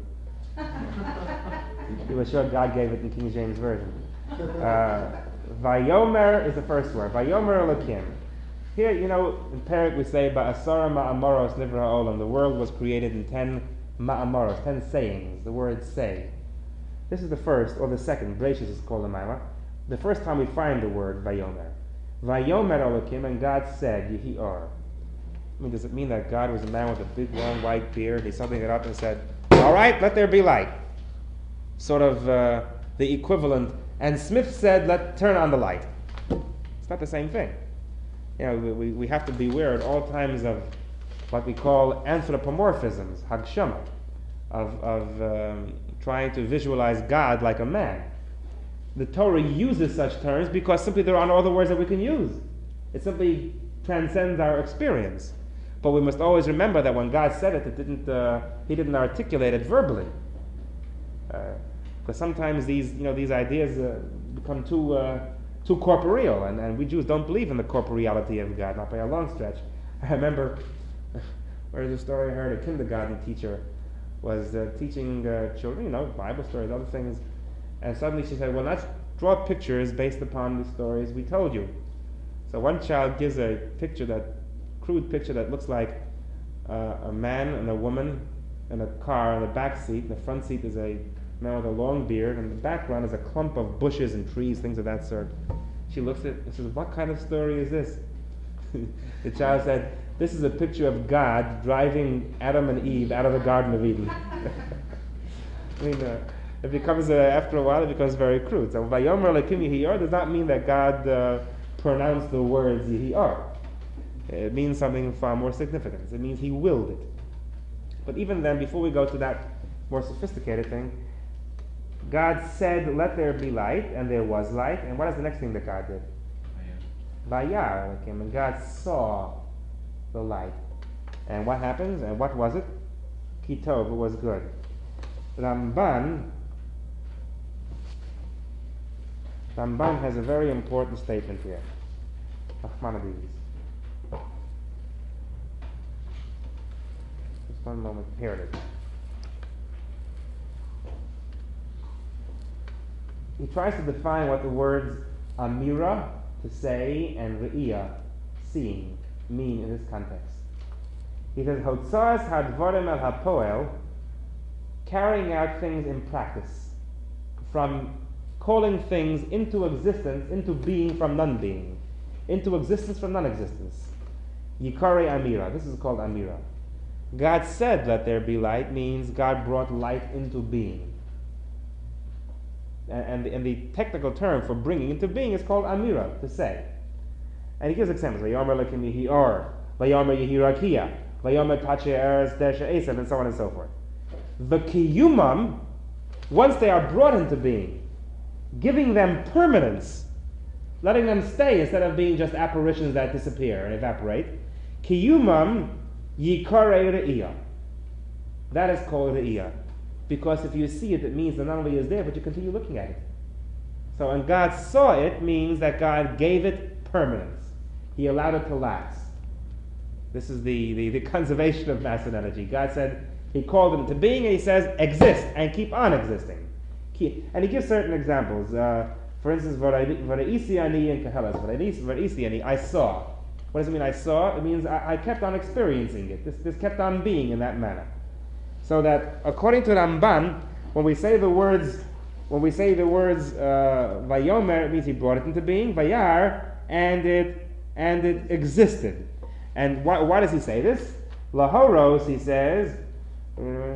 He was sure God gave it in King James Version. Uh, Vayomer is the first word. Vayomer Elokim. Here, you know, in Perek we say, Ba'asara ma'amoros nivra olam. The world was created in ten ma'amoros, ten sayings. The word say. This is the first, or the second. Bereshis is called the Maimah. The first time we find the word Vayomer. Vayomer Elokim, and God said, Yehi Or. mean, does it mean that God was a man with a big, long, white beard? He suddenly got up and said, "All right, let there be light." Sort of uh, the equivalent. And Smith said, "Let turn on the light." It's not the same thing. You know, we, we have to beware at all times of what we call anthropomorphisms, hagshama, of, of um, trying to visualize God like a man. The Torah uses such terms because simply there are no other words that we can use. It simply transcends our experience. But we must always remember that when God said it, it didn't, uh, He didn't articulate it verbally. Because uh, sometimes these, you know, these ideas uh, become too, uh, too corporeal, and, and we Jews don't believe in the corporeality of God, not by a long stretch. I remember, where's a story I heard, a kindergarten teacher was uh, teaching uh, children, you know, Bible stories, other things, and suddenly she said, "Well, let's draw pictures based upon the stories we told you." So one child gives a picture, that crude picture that looks like uh, a man and a woman in a car in the back seat. The front seat is a man with a long beard, and the background is a clump of bushes and trees, things of that sort. She looks at it and says, "What kind of story is this?" The child said, "This is a picture of God driving Adam and Eve out of the Garden of Eden." I mean, uh, it becomes, uh, after a while, it becomes very crude. So, Vayomer Elokim Yehi Or does not mean that God uh, pronounced the words Yehi Or. It means something far more significant. It means He willed it. But even then, before we go to that more sophisticated thing, God said, "Let there be light," and there was light. And what is the next thing that God did? Vayar Elokim, and God saw the light. And what happens? And what was it? Kitov, it was good. Ramban, Ramban has a very important statement here. Nachmanides. Just one moment. Here it is. He tries to define what the words amira, to say, and re'iyah, seeing, mean in this context. He says, Hotzas hadvarim el hapoel, carrying out things in practice, from calling things into existence, into being from non-being, into existence from non-existence. Yikare amira, this is called amira. God said, "Let there be light," means God brought light into being. And, and, the, and the technical term for bringing into being is called amira, to say. And he gives examples. Vayomer Elokim Yehi Or, Vayomer Yehi Rakia, Vayomer Tache Eretz Desha Esav, and so on and so forth. The kiyumam, once they are brought into being, giving them permanence, letting them stay instead of being just apparitions that disappear and evaporate, kiyumam yikare re'iyah. That is called re'iyah. Because if you see it, it means that not only is there, but you continue looking at it. So, and God saw it means that God gave it permanence. He allowed it to last. This is the, the, the conservation of mass and energy. God said, He called it into being, and He says, exist, and keep on existing. Keep, and He gives certain examples. Uh, for instance, V'ra'isi ani in Kehelas, V'ra'isi ani, I saw. What does it mean, I saw? It means I, I kept on experiencing it. This, this kept on being in that manner. So that, according to Ramban, when we say the words, when we say the words uh, Vayomer, it means He brought it into being. Vayar, and it and it existed. And why, why does He say this? Lahoros, He says. Uh,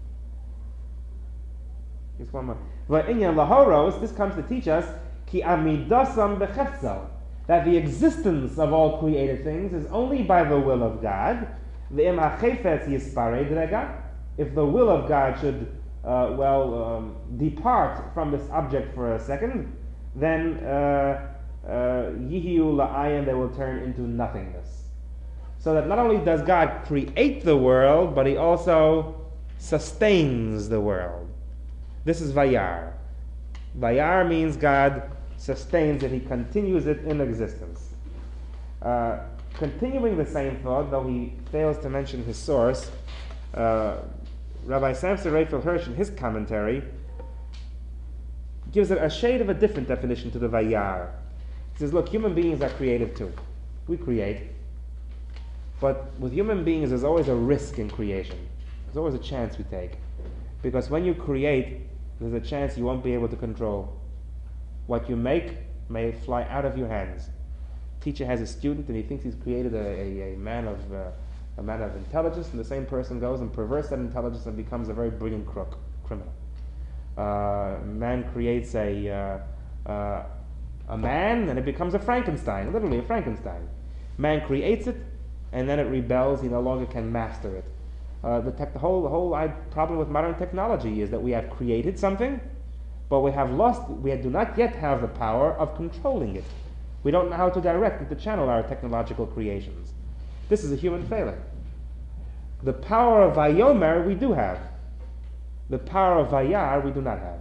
just one more. Va'inyan lahoros. This comes to teach us ki amidasam bechefzal, that the existence of all created things is only by the will of God. Ve'im hachefetz yisparei drega. If the will of God should, uh, well, um, depart from this object for a second, then yihiu la'ayin, they will turn into nothingness. So that not only does God create the world, but He also sustains the world. This is Vayar. Vayar means God sustains it, He continues it in existence. Uh, continuing the same thought, though he fails to mention his source, uh, Rabbi Samson Raphael Hirsch, in his commentary, gives it a shade of a different definition to the Vayar. He says, look, human beings are creative too. We create. But with human beings, there's always a risk in creation. There's always a chance we take. Because when you create, there's a chance you won't be able to control. What you make may fly out of your hands. teacher has a student and he thinks he's created a, a, a man of uh, a man of intelligence, and the same person goes and perverts that intelligence and becomes a very brilliant crook, criminal. Uh, man creates a uh, uh, a man and it becomes a Frankenstein, literally a Frankenstein. Man creates it and then it rebels. He no longer can master it. Uh, the, tech, the whole the whole I, problem with modern technology is that we have created something, but we have lost. We do not yet have the power of controlling it. We don't know how to direct and to channel our technological creations. This is a human failing. The power of Vayomer we do have. The power of Vayar we do not have.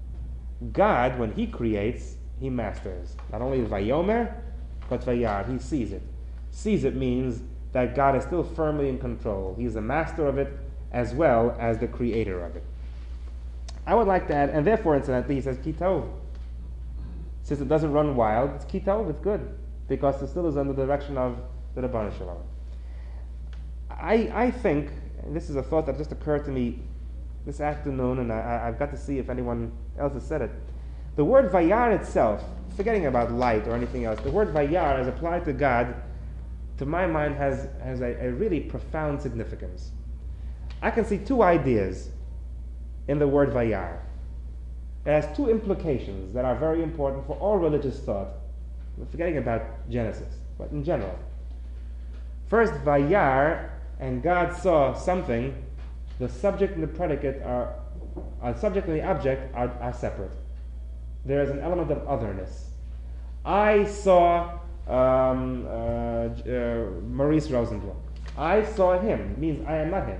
God, when He creates, He masters. Not only Vayomer, but Vayar. He sees it. Sees it means that God is still firmly in control. He is the master of it as well as the creator of it. I would like to add, and therefore, incidentally, he says Kitov. Since it doesn't run wild, it's Kitov, it's good, because it still is under the direction of the Rebbeinu Shalom. I, I think, and this is a thought that just occurred to me this afternoon, and I, I've got to see if anyone else has said it. The word Vayar itself, forgetting about light or anything else, the word Vayar as applied to God, to my mind, has, has a, a really profound significance. I can see two ideas in the word Vayar. It has two implications that are very important for all religious thought. We're forgetting about Genesis, but in general. First, Vayar, and God saw something. The subject and the predicate are, uh, subject and the object are, are separate. There is an element of otherness. I saw um, uh, uh, Maurice Rosenblum. I saw him. It means I am not him.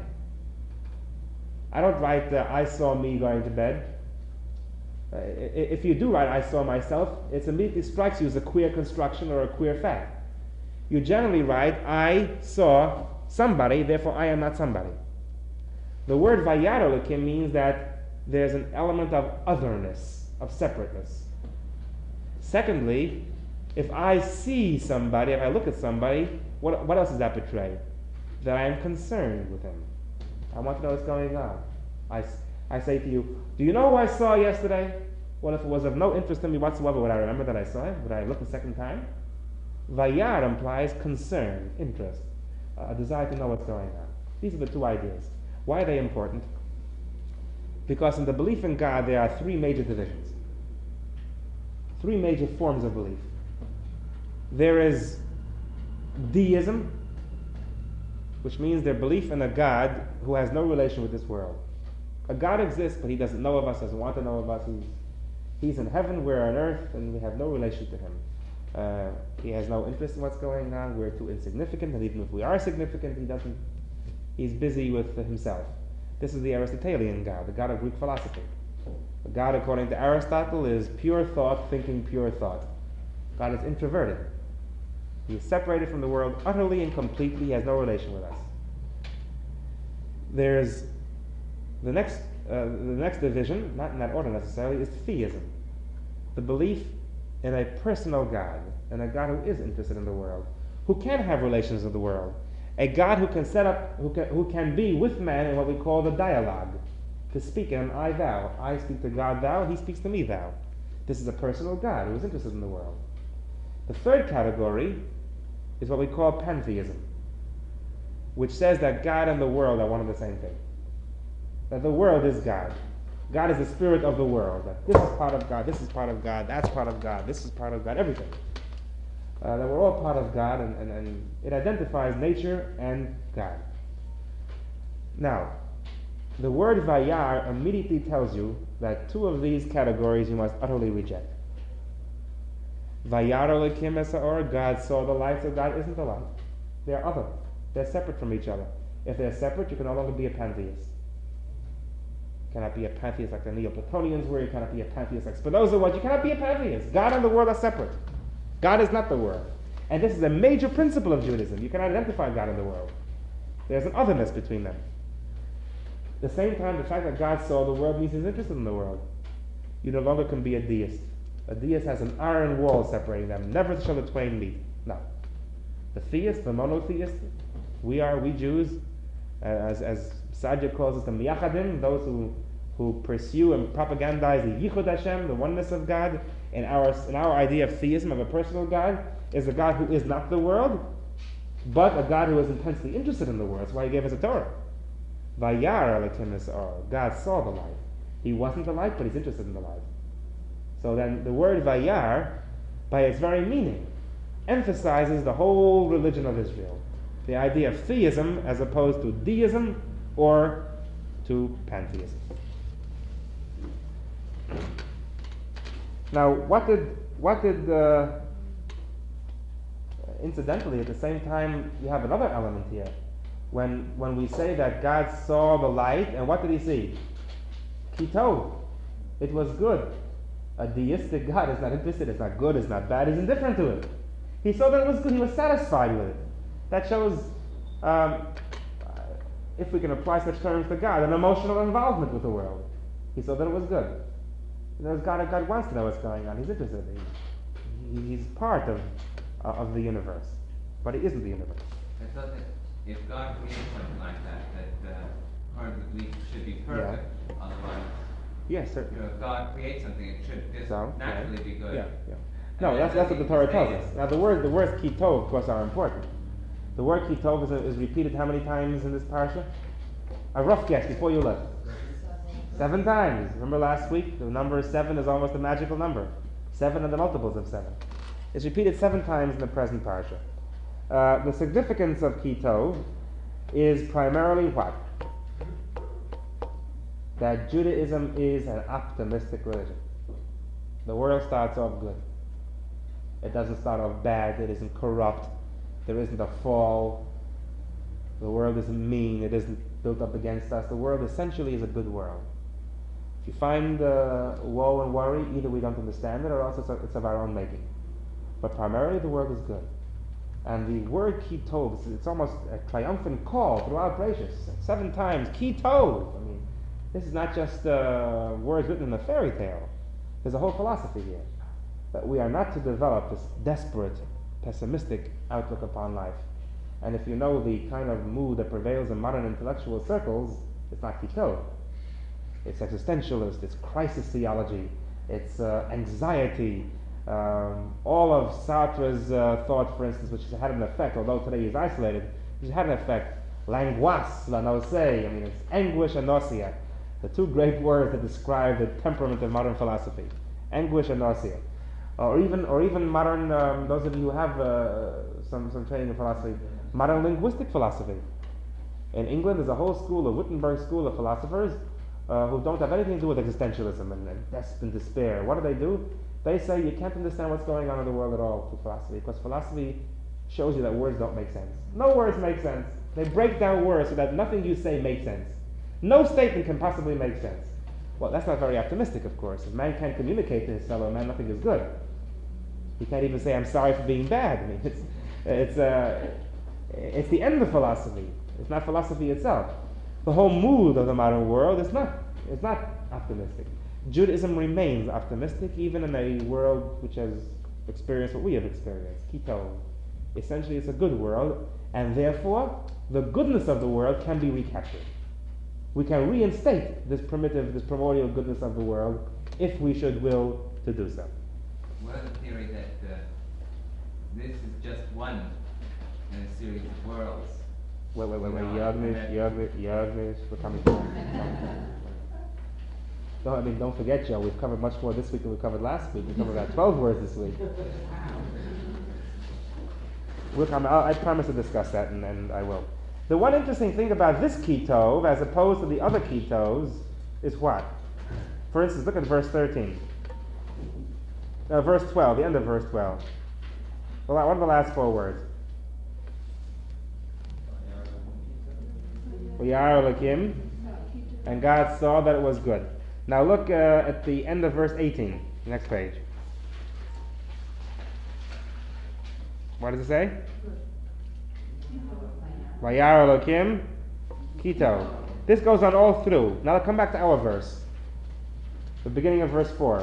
I don't write uh, I saw me going to bed. Uh, if you do write I saw myself, it immediately strikes you as a queer construction or a queer fact. You generally write I saw somebody, therefore I am not somebody. The word Vayar Elokim means that there's an element of otherness, of separateness. Secondly, if I see somebody, if I look at somebody, what, what else does that betray? That I am concerned with him. I want to know what's going on. I, I say to you, do you know who I saw yesterday? Well, if it was of no interest to me whatsoever, would I remember that I saw him? Would I look a second time? Vayar implies concern, interest, a desire to know what's going on. These are the two ideas. Why are they important? Because in the belief in God, there are three major divisions. Three major forms of belief. There is deism, which means their belief in a God who has no relation with this world. A God exists, but He doesn't know of us, doesn't want to know of us. He's, he's in heaven, we're on earth, and we have no relation to Him. Uh, he has no interest in what's going on. We're too insignificant, and even if we are significant, He doesn't. He's busy with Himself. This is the Aristotelian God, the God of Greek philosophy. The God, according to Aristotle, is pure thought, thinking pure thought. God is introverted. He is separated from the world utterly and completely. He has no relation with us. There's the next, uh, the next division, not in that order necessarily, is theism. The belief in a personal God, and a God who is interested in the world, who can have relations with the world, a God who can set up, who can, who can be with man in what we call the dialogue, to speak in an I thou. I speak to God thou, He speaks to me thou. This is a personal God who is interested in the world. The third category is what we call pantheism, which says that God and the world are one and the same thing. That the world is God. God is the spirit of the world. That this is part of God, this is part of God, that's part of God, this is part of God, everything. Uh, that we're all part of God, and, and, and it identifies nature and God. Now, the word Vayar immediately tells you that two of these categories you must utterly reject. Vayar Elokim es ha'or, God saw the light, so God isn't the light. They're other. They're separate from each other. If they're separate, you can no longer be a pantheist. You cannot be a pantheist like the Neoplatonians were. You cannot be a pantheist like Spinoza was. You cannot be a pantheist. God and the world are separate. God is not the world. And this is a major principle of Judaism. You cannot identify God and the world. There's an otherness between them. At the same time, the fact that God saw the world means He's interested in the world. You no longer can be a deist. A deist has an iron wall separating them. Never shall the twain meet. No. The theist, the monotheist, we are, we Jews, uh, as, as Sadia calls us the Miyachadim, those who, who pursue and propagandize the Yichud Hashem, the oneness of God, in our in our idea of theism, of a personal God, is a God who is not the world, but a God who is intensely interested in the world. That's why he gave us a Torah. Vayar Elokim es or, God saw the light. He wasn't the light, but he's interested in the light. So then the word Vayar, by its very meaning, emphasizes the whole religion of Israel. The idea of theism as opposed to deism or to pantheism. Now, what did, what did, uh, incidentally, at the same time, you have another element here. When, when we say that God saw the light, and what did he see? Kitov. It was good. A deistic God is not interested, it's not good, it's not bad, he's indifferent to it. He saw that it was good, he was satisfied with it. That shows, um, if we can apply such terms to God, an emotional involvement with the world. He saw that it was good. You know, God, God wants to know what's going on. He's interested. He, he, he's part of uh, of the universe, but he isn't the universe. I thought that if God created something like that, that uh, part of the belief should be perfect. Yeah. Otherwise, yes, certainly. You know, if God creates something, it should just so, naturally yeah. be good. Yeah, yeah. No, that's that's what the Torah tells us. Now, the word the words kitov, of course, are important. The word kitov is, is repeated how many times in this parsha? A rough guess before you left. Seven times. Remember last week? The number seven is almost a magical number. Seven and the multiples of seven. It's repeated seven times in the present parsha. Uh, the significance of kitov is primarily what? That Judaism is an optimistic religion. The world starts off good. It doesn't start off bad. It isn't corrupt. There isn't a fall. The world isn't mean. It isn't built up against us. The world essentially is a good world. If you find uh, woe and worry, either we don't understand it or else it's, a, it's of our own making. But primarily the world is good. And the word kitov, it's, it's almost a triumphant call throughout Bereshit. Seven times, kitov. I mean, this is not just uh, words written in a fairy tale. There's a whole philosophy here. That we are not to develop this desperate, pessimistic outlook upon life. And if you know the kind of mood that prevails in modern intellectual circles, it's not kitov. It's existentialist, it's crisis theology, it's uh, anxiety. Um, all of Sartre's uh, thought, for instance, which has had an effect, although today he's isolated, which has had an effect. Langoisse, la nausea, I mean, it's anguish and nausea. The two great words that describe the temperament of modern philosophy. Anguish and nausea. Or even, or even modern, um, those of you who have uh, some, some training in philosophy, modern linguistic philosophy. In England, there's a whole school, a Wittenberg school of philosophers, Uh, who don't have anything to do with existentialism and, and death and despair. What do they do? They say you can't understand what's going on in the world at all through philosophy, because philosophy shows you that words don't make sense. No words make sense. They break down words so that nothing you say makes sense. No statement can possibly make sense. Well, that's not very optimistic, of course. If man can't communicate to his fellow man, nothing is good. He can't even say, I'm sorry for being bad. I mean, it's, it's, uh, it's the end of philosophy. It's not philosophy itself. The whole mood of the modern world is not, is not optimistic. Judaism remains optimistic even in a world which has experienced what we have experienced. Kitov. Essentially, it's a good world, and therefore, the goodness of the world can be recaptured. We can reinstate this primitive, this primordial goodness of the world if we should will to do so. What is the theory that uh, this is just one in a series of worlds? Wait, wait, wait, wait, Yagnish, Yagnish, Yagnish, we're coming to Don't, I mean, don't forget, Joe, we've covered much more this week than we covered last week. We covered about twelve words this week. We'll come, I, I promise to discuss that, and, and I will. The one interesting thing about this kitov, as opposed to the other kitovs, is what? For instance, look at verse thirteen. No, verse twelve, the end of verse twelve. Well, what are the last four words? Vayar Elokim, and God saw that it was good. Now look uh, at the end of verse eighteen, next page. What does it say? Vayar Elokim, kitov. This goes on all through. Now come back to our verse. The beginning of verse four.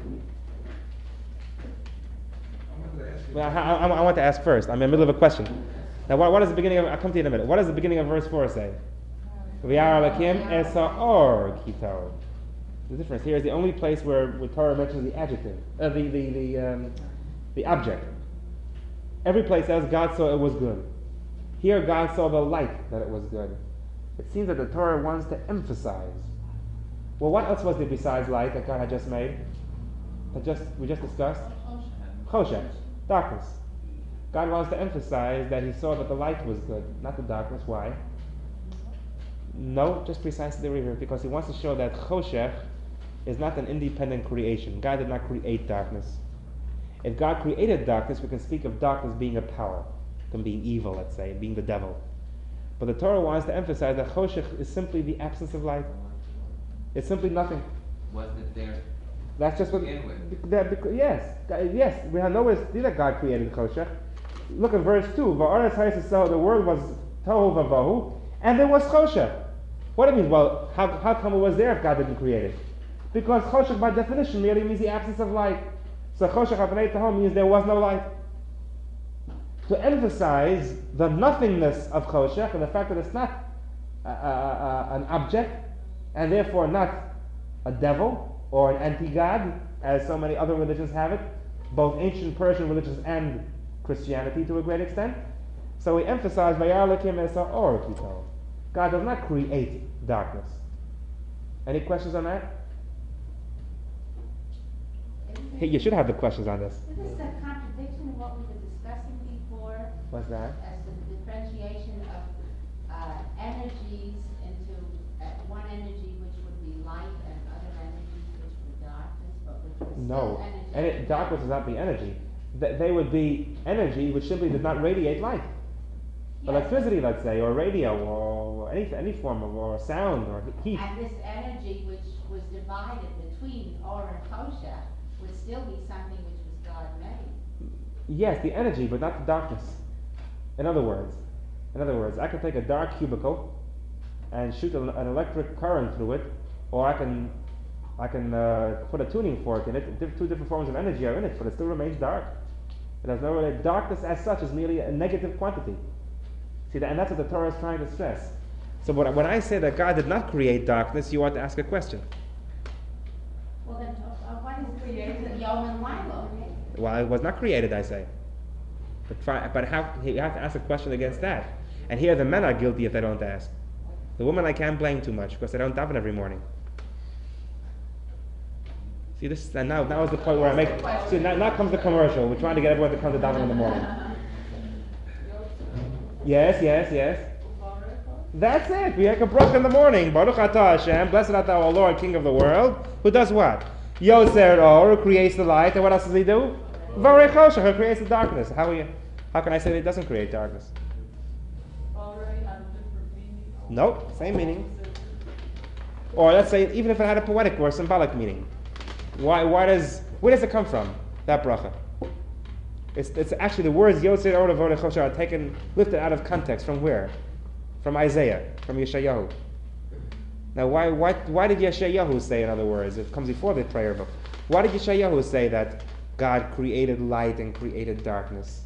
Well, I, I, I want to ask first. I'm in the middle of a question. Now what, what is the beginning of, I'll come to you in a minute. What does the beginning of verse four say? V'yar Elokim es ha'or kitov. The difference here is the only place where, where Torah mentions the adjective, uh, the the the um, the object. Every place else, God saw it was good. Here, God saw the light that it was good. It seems that the Torah wants to emphasize. Well, what else was there besides light that God had just made? That just we just discussed? Choshech, darkness. God wants to emphasize that He saw that the light was good, not the darkness. Why? No, just precisely the reverse, because He wants to show that Choshech is not an independent creation. God did not create darkness. If God created darkness, we can speak of darkness being a power, than being evil, let's say, being the devil. But the Torah wants to emphasize that Choshech is simply the absence of light. It's simply nothing. Wasn't it there? That's just what. Begin with. That, because, yes, God- yes. We have nowhere to see that God created Choshech. Look at verse two. Va'aretz ha'yisrael, the word was tohu vavohu, and there was Choshech. What do you mean? Well, how, how come it was there if God didn't create it? Because Choshech, by definition, merely means the absence of light. So Choshech ha'panei tahom means there was no light. To emphasize the nothingness of Choshech and the fact that it's not uh, uh, uh, an object, and therefore not a devil or an anti-God, as so many other religions have it, both ancient Persian religions and Christianity to a great extent. So we emphasize Vayar Elokim es ha'or kitov. God does not create darkness. Any questions on that? Hey, you should have the questions on this. Isn't this a contradiction of what we were discussing before, What's that? as the differentiation of uh, energies into uh, one energy which would be light and other energies which were darkness, but which were No, still energy? and it, darkness does not be energy. Th- they would be energy which simply did not radiate light. Yes. Electricity, let's say, or radio, or any any form of or sound or heat. And this energy which was divided between Or and Choshech would still be something which was God made. Yes, the energy, but not the darkness. In other words, in other words, I can take a dark cubicle and shoot an, an electric current through it, or I can I can uh, put a tuning fork in it. Diff- two different forms of energy are in it, but it still remains dark. It has no darkness as such is merely a negative quantity. See that, and that's what the Torah is trying to stress. So when I- when I say that God did not create darkness, you ought to ask a question. Well then, uh, uh, what is created Yom and Lilo? Well, it was not created, I say. But, fi- but how, you have to ask a question against that. And here the men are guilty if they don't ask. The women I can't blame too much because they don't daven every morning. See this, and now now is the point where I make. See now, now comes the commercial. We're trying to get everyone to come to daven in the morning. Yes, yes, yes. That's it. We have a brach in the morning. Baruch atah Hashem, blessed art thou, O Lord, King of the world, who does what? Yotzer or, who creates the light, and what else does he do? Varei choshech, who creates the darkness. How are you? How can I say that he doesn't create darkness? Already had a different meaning. Nope, same meaning. Or let's say, even if it had a poetic or a symbolic meaning, why? Why does? Where does it come from? That bracha. It's, it's actually the words Yotzer or Varei choshech are taken, lifted out of context. From where? From Isaiah, from Yeshayahu. Now, why, why, why did Yeshayahu say, in other words, it comes before the prayer book, why did Yeshayahu say that God created light and created darkness?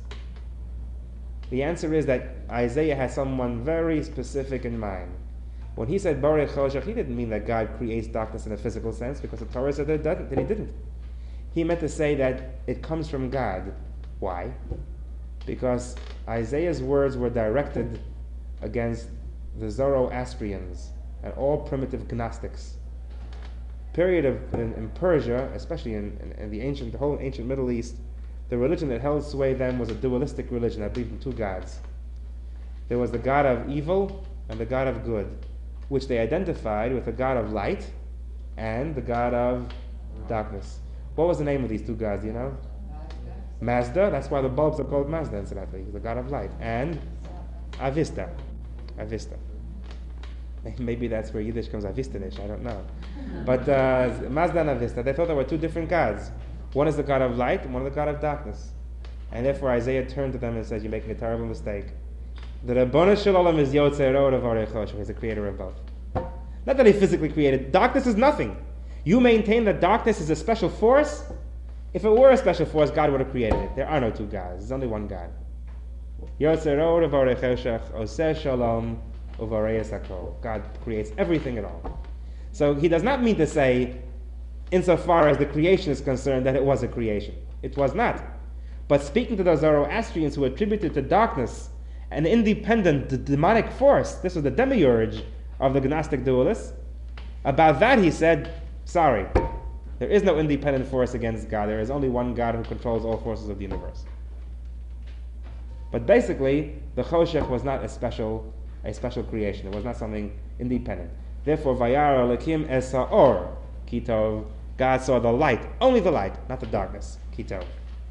The answer is that Isaiah has someone very specific in mind. When he said Barei Choshech, he didn't mean that God creates darkness in a physical sense, because the Torah said that, it doesn't, that he didn't. He meant to say that it comes from God. Why? Because Isaiah's words were directed against the Zoroastrians and all primitive Gnostics. Period of in, in Persia, especially in, in, in the ancient, the whole ancient Middle East, the religion that held sway then was a dualistic religion. I believe in two gods. There was the god of evil and the god of good, which they identified with the god of light and the god of darkness. What was the name of these two gods? Do you know? Mazda. That's why the bulbs are called Mazda, incidentally. He's the god of light. And Avista. Avista. Maybe that's where Yiddish comes Avistanish, I don't know. But uh, Mazda and Avista, they thought there were two different gods. One is the god of light, and one is the god of darkness. And therefore Isaiah turned to them and said, you're making a terrible mistake. The Rabbanu Shalom is Yotzer Or Varei Choshech. He's the creator of both. Not that he physically created. Darkness is nothing. You maintain that darkness is a special force. If it were a special force, God would have created it. There are no two gods. There's only one God. Yotzer Or Varei Choshech, Oseh Shalom, Uvarei Sakol. God creates everything at all. So he does not mean to say insofar as the creation is concerned, that it was a creation. It was not. But speaking to those Zoroastrians who attributed to darkness an independent d- demonic force, this was the demiurge of the Gnostic dualists, about that he said, sorry, there is no independent force against God. There is only one God who controls all forces of the universe. But basically, the Choshech was not a special, a special creation. It was not something independent. Therefore, Vayar Elokim es ha'or, Kitov, God saw the light, only the light, not the darkness, Kitov.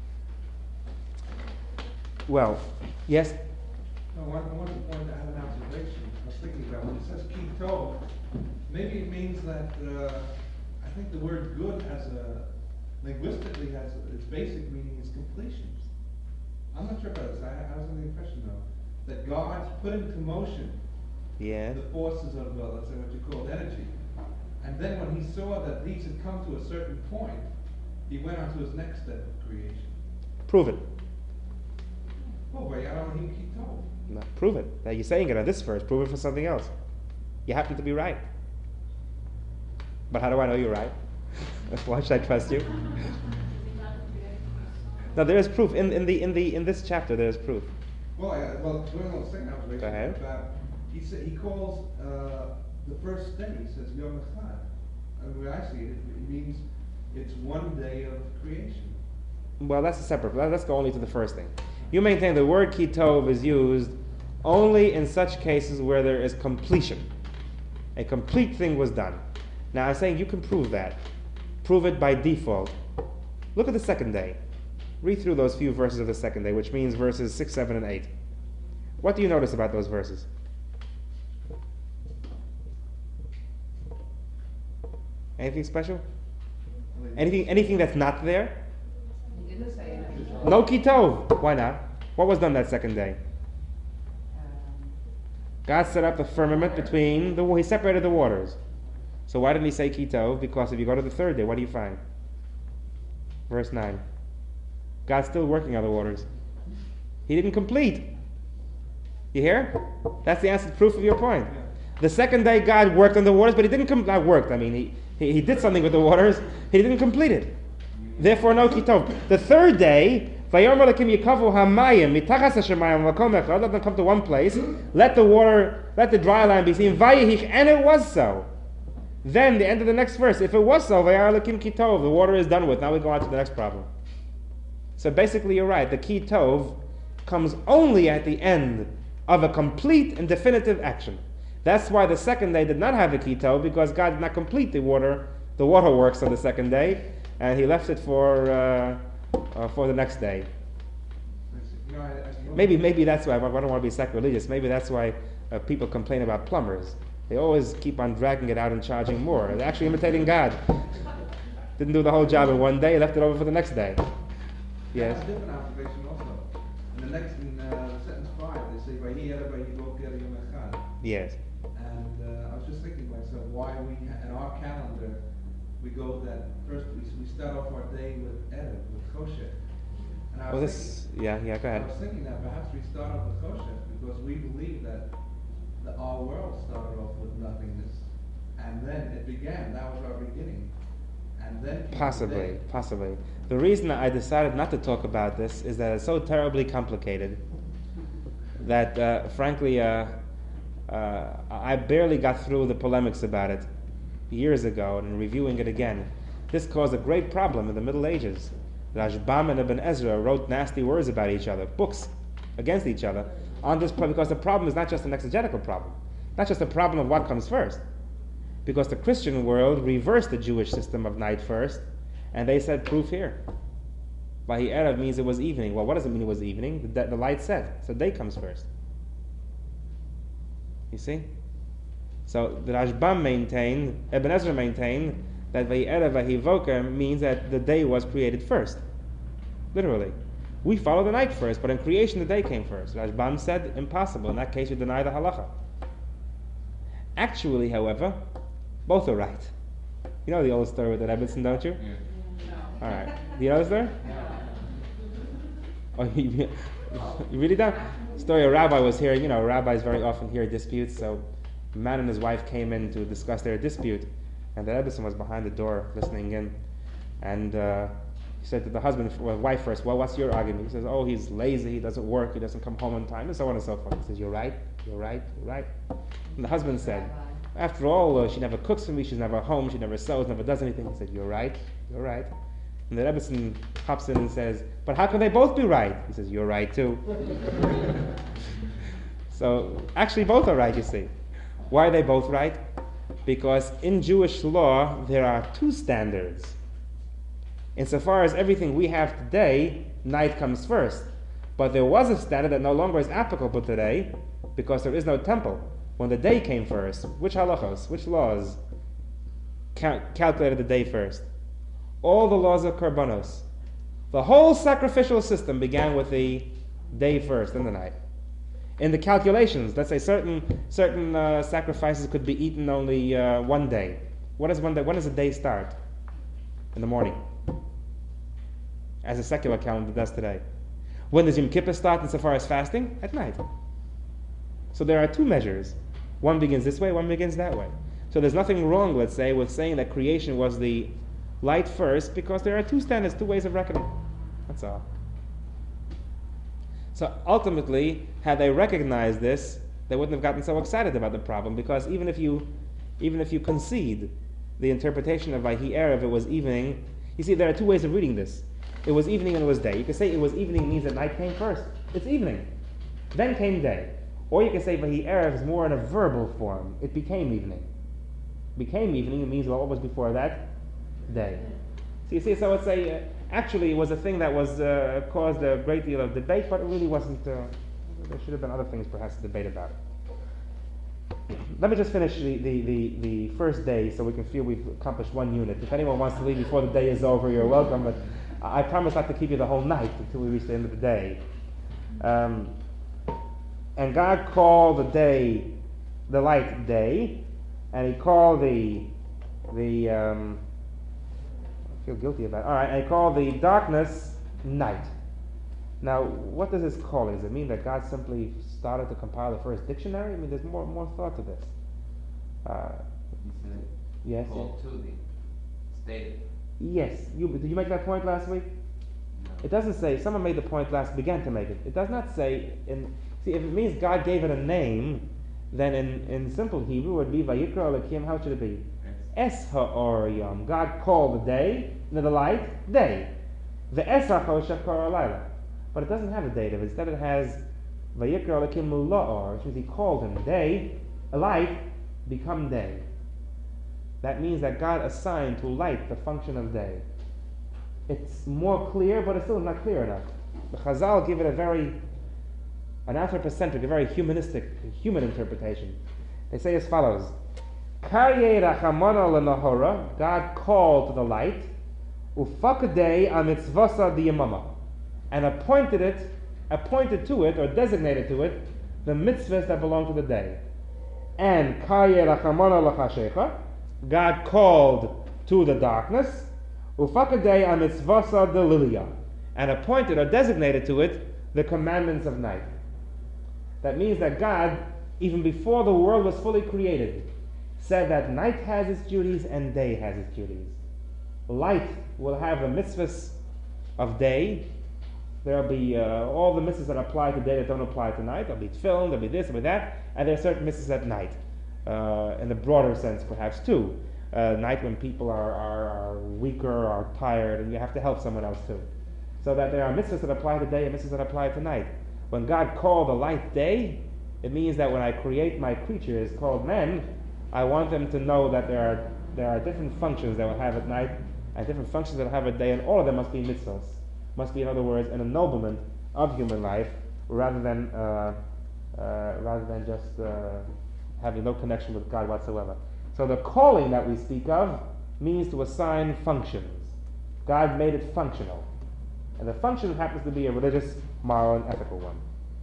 Well, yes? I want, I want to point out an observation. I was thinking about when it says Kitov, maybe it means that, uh, I think the word good has a, linguistically has, a, its basic meaning is completion. I'm not sure about this. I, I was under the impression though, that God put into motion Yeah. the forces of, uh, let's say what you call energy. And then when he saw that these had come to a certain point, he went on to his next step of creation. Prove it. Oh, but I don't think he told. No, prove it. Now you're saying it on this verse. Prove it for something else. You happen to be right. But how do I know you're right? Why should I trust you? No, there is proof in, in the in the in this chapter. There is proof. Well, I, well, doing a little second observation Go ahead. about he said he calls uh, the first day. He says Yom Echad. And the way I see it, it means it's one day of creation. Well, that's a separate. Let's go only to the first thing. You maintain the word kitov is used only in such cases where there is completion. A complete thing was done. Now I'm saying you can prove that. Prove it by default. Look at the second day. Read through those few verses of the second day, which means verses six, seven, and eight. What do you notice about those verses? Anything special? Anything anything that's not there? He didn't say anything. No kitov. Why not? What was done that second day? Um, God set up the firmament between the. He separated the waters. So why didn't he say kitov? Because if you go to the third day, what do you find? Verse nine. God's still working on the waters. He didn't complete. You hear? That's the answer, proof of your point. The second day, God worked on the waters, but he didn't com- not worked. I mean, he, he he did something with the waters. He didn't complete it. Therefore, no kitov. The third day, Vayomer Elokim yikavu hamayim mitachas hashemayim v'makom echad. Let them come to one place. Let the water, let the dry land be seen. Vayihich, and it was so. Then the end of the next verse. If it was so, Vayomer Elokim kitov. The water is done with. Now we go on to the next problem. So basically, you're right. The kitov comes only at the end of a complete and definitive action. That's why the second day did not have a kitov, because God did not complete the water, the waterworks on the second day, and He left it for uh, uh, for the next day. You know, I, I, Maybe maybe that's why I don't want to be sacrilegious. Maybe that's why uh, people complain about plumbers. They always keep on dragging it out and charging more. They're actually imitating God. Didn't do the whole job in one day, left it over for the next day. Yes. That's a different observation also. In the next, in uh, sentence five, they say, "Vayi Ere vayi boker yom echad." Yes. And uh, I was just thinking to myself, why we, ha- in our calendar, we go that first, we, we start off our day with Erev, with Choshech. And I Well, was this. thinking, Yeah. Yeah. Go I ahead. was thinking that perhaps we start off with Choshech because we believe that the, our world started off with nothingness, and then it began. That was our beginning. And then came the Possibly, day. possibly. The reason that I decided not to talk about this is that it's so terribly complicated that, uh, frankly, uh, uh, I barely got through the polemics about it years ago, and in reviewing it again, this caused a great problem in the Middle Ages. Rashbam and Ibn Ezra wrote nasty words about each other, books against each other, on this problem, because the problem is not just an exegetical problem, not just a problem of what comes first. Because the Christian world reversed the Jewish system of night first, and they said proof here. Vahi Erev means it was evening. Well, what does it mean it was evening? The, the light set. So day comes first. You see? So the Rashbam maintained, Ibn Ezra maintained, that Vahi Erev Vahi Voker means that the day was created first. Literally. We follow the night first, but in creation the day came first. Rashbam said, impossible. In that case, you deny the halacha. Actually, however, both are right. You know the old story with the Rebbetzin, don't you? Yeah. All right. Do you know the story? Oh, you, you really don't? Story a rabbi was hearing. You know, rabbis very often hear disputes. So, a man and his wife came in to discuss their dispute, And the Rebbetzin was behind the door listening in, and uh, he said to the husband, well, wife first, well, what's your argument? He says, oh, he's lazy, he doesn't work, he doesn't come home on time, and so on and so forth. He says, you're right, you're right, you're right. And the husband said, after all, uh, she never cooks for me, she's never home, she never sews, never does anything. He said, you're right, you're right. And the Rebbetzin hops in and says, but how can they both be right? He says, you're right too. So, actually both are right, you see. Why are they both right? Because in Jewish law, there are two standards. Insofar as everything we have today, night comes first. But there was a standard that no longer is applicable today, because there is no temple. When the day came first, which halachos, which laws cal- calculated the day first? All the laws of Karbanos. The whole sacrificial system began with the day first and the night. In the calculations, let's say certain certain uh, sacrifices could be eaten only uh, one day. What is one day? When does the day start? In the morning, as a secular calendar does today. When does Yom Kippur start insofar as fasting? At night. So there are two measures. One begins this way, one begins that way. So there's nothing wrong, let's say, with saying that creation was the light first, because there are two standards, two ways of reckoning. That's all. So ultimately, had they recognized this, they wouldn't have gotten so excited about the problem, because even if you even if you concede the interpretation of Vayhi Erev, it was evening, you see there are two ways of reading this. It was evening and it was day. You can say it was evening means that night came first. It's evening. Then came day. Or you can say Vayhi Erev is more in a verbal form. It became evening. Became evening, it means what was before that? Day. So you see, so it's a, uh, actually it was a thing that was uh, caused a great deal of debate, but it really wasn't, uh, there should have been other things perhaps to debate about it. Let me just finish the, the, the, the first day so we can feel we've accomplished one unit. If anyone wants to leave before the day is over, you're welcome, but I promise not to keep you the whole night until we reach the end of the day. Um, and God called the day, the light day, and he called the, the, um, I feel guilty about it. All right, and he called the darkness night. Now, what does this call? Does it mean that God simply started to compile the first dictionary? I mean, there's more more thought to this. Uh, He said, yes. call to the stated. Yes. You, did you make that point last week? No. It doesn't say. Someone made the point last. Began to make it. It does not say. In see, if it means God gave it a name, then in, in simple Hebrew it would be Vayikra Elokim. How should it be? Es ha'or yom. God called the day, and the light, day. The es ha'choshech kara layla. But it doesn't have a dative. Instead it has Vayikra Elokim mula'or, which means he called him day, a light, become day. That means that God assigned to light the function of day. It's more clear, but it's still not clear enough. The Chazal give it a very, an anthropocentric, a very humanistic, human interpretation. They say as follows: Karyeh rachamana lenahora, God called to the light, ufakadei amitzvasa diyamama, and appointed it, appointed to it, or designated to it, the mitzvahs that belong to the day. And Karyeh rachamana lachashecha, God called to the darkness, ufakadei amitzvasa delilia, and appointed or designated to it the commandments of night. That means that God, even before the world was fully created, said that night has its duties and day has its duties. Light will have the mitzvahs of day. There'll be uh, all the mitzvahs that apply to day that don't apply to night. There'll be tefillin, there'll be this, there'll be that, and there are certain mitzvahs at night, uh, in the broader sense perhaps too. Uh, night when people are, are, are weaker, are tired, and you have to help someone else too. So that there are mitzvahs that apply to day and mitzvahs that apply to night. When God called the light day, it means that when I create my creatures called men, I want them to know that there are there are different functions that will have at night and different functions that will have at day, and all of them must be mitzvahs. Must be, in other words, an ennoblement of human life, rather than uh, uh, rather than just uh, having no connection with God whatsoever. So the calling that we speak of means to assign functions. God made it functional, and the function happens to be a religious, moral, and ethical one.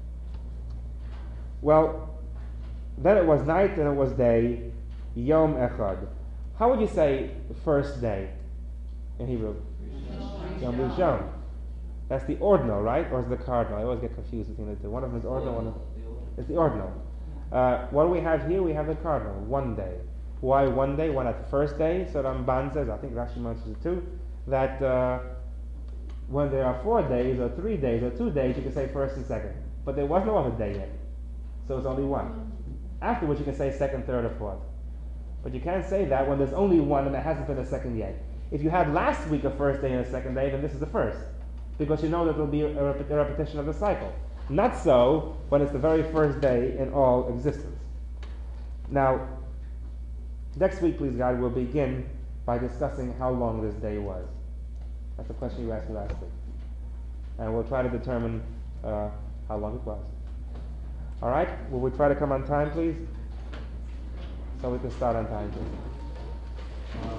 Well, then it was night and it was day, Yom Echad. How would you say first day in Hebrew? Yom Rishon. That's the ordinal, right? Or is it the cardinal? I always get confused between the two. One of them is ordinal, one of them is the ordinal. Uh, what do we have here? We have the cardinal, one day. Why one day? Why not the first day? So Ramban says, I think Rashi mentions it too, that uh, when there are four days or three days or two days, you can say first and second. But there was no other day yet. So it's only one. After which you can say second, third, or fourth. But you can't say that when there's only one and there hasn't been a second yet. If you had last week a first day and a second day, then this is the first. Because you know that there will be a, rep- a repetition of the cycle. Not so when it's the very first day in all existence. Now, next week, please God, we'll begin by discussing how long this day was. That's the question you asked me last week. And we'll try to determine uh, how long it was. All right? Will we try to come on time, please? So we can start on time, please.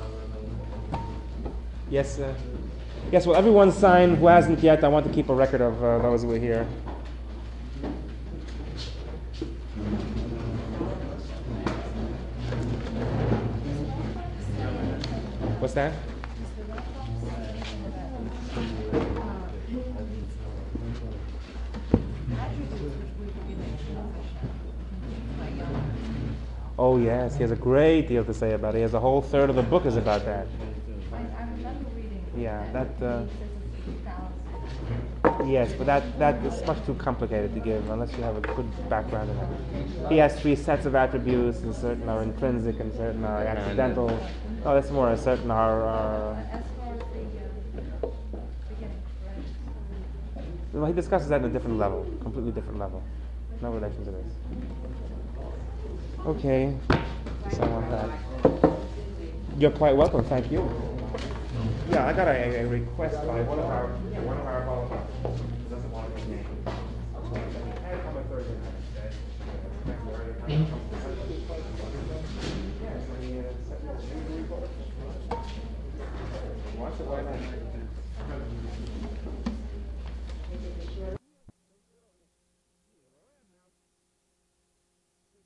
Yes, uh, yes, well, everyone sign who hasn't yet. I want to keep a record of uh, those who are here. What's that? Oh yes, he has a great deal to say about it. He has a whole third of the book is about that. I, I remember reading. Yeah, that. Uh, He yes, but that that is much too complicated to give unless you have a good background in it. He has three sets of attributes, and certain are intrinsic and certain are accidental. No, that's more. Certain are. are As far as the uh, beginning, right? well, he discusses that in a different level, completely different level. No relation to this. Okay, so on that. You're quite welcome. Thank you. Yeah, I got a, a request by one of our one of our volunteers who doesn't want to be named. Okay, and come on Thursday night. Okay?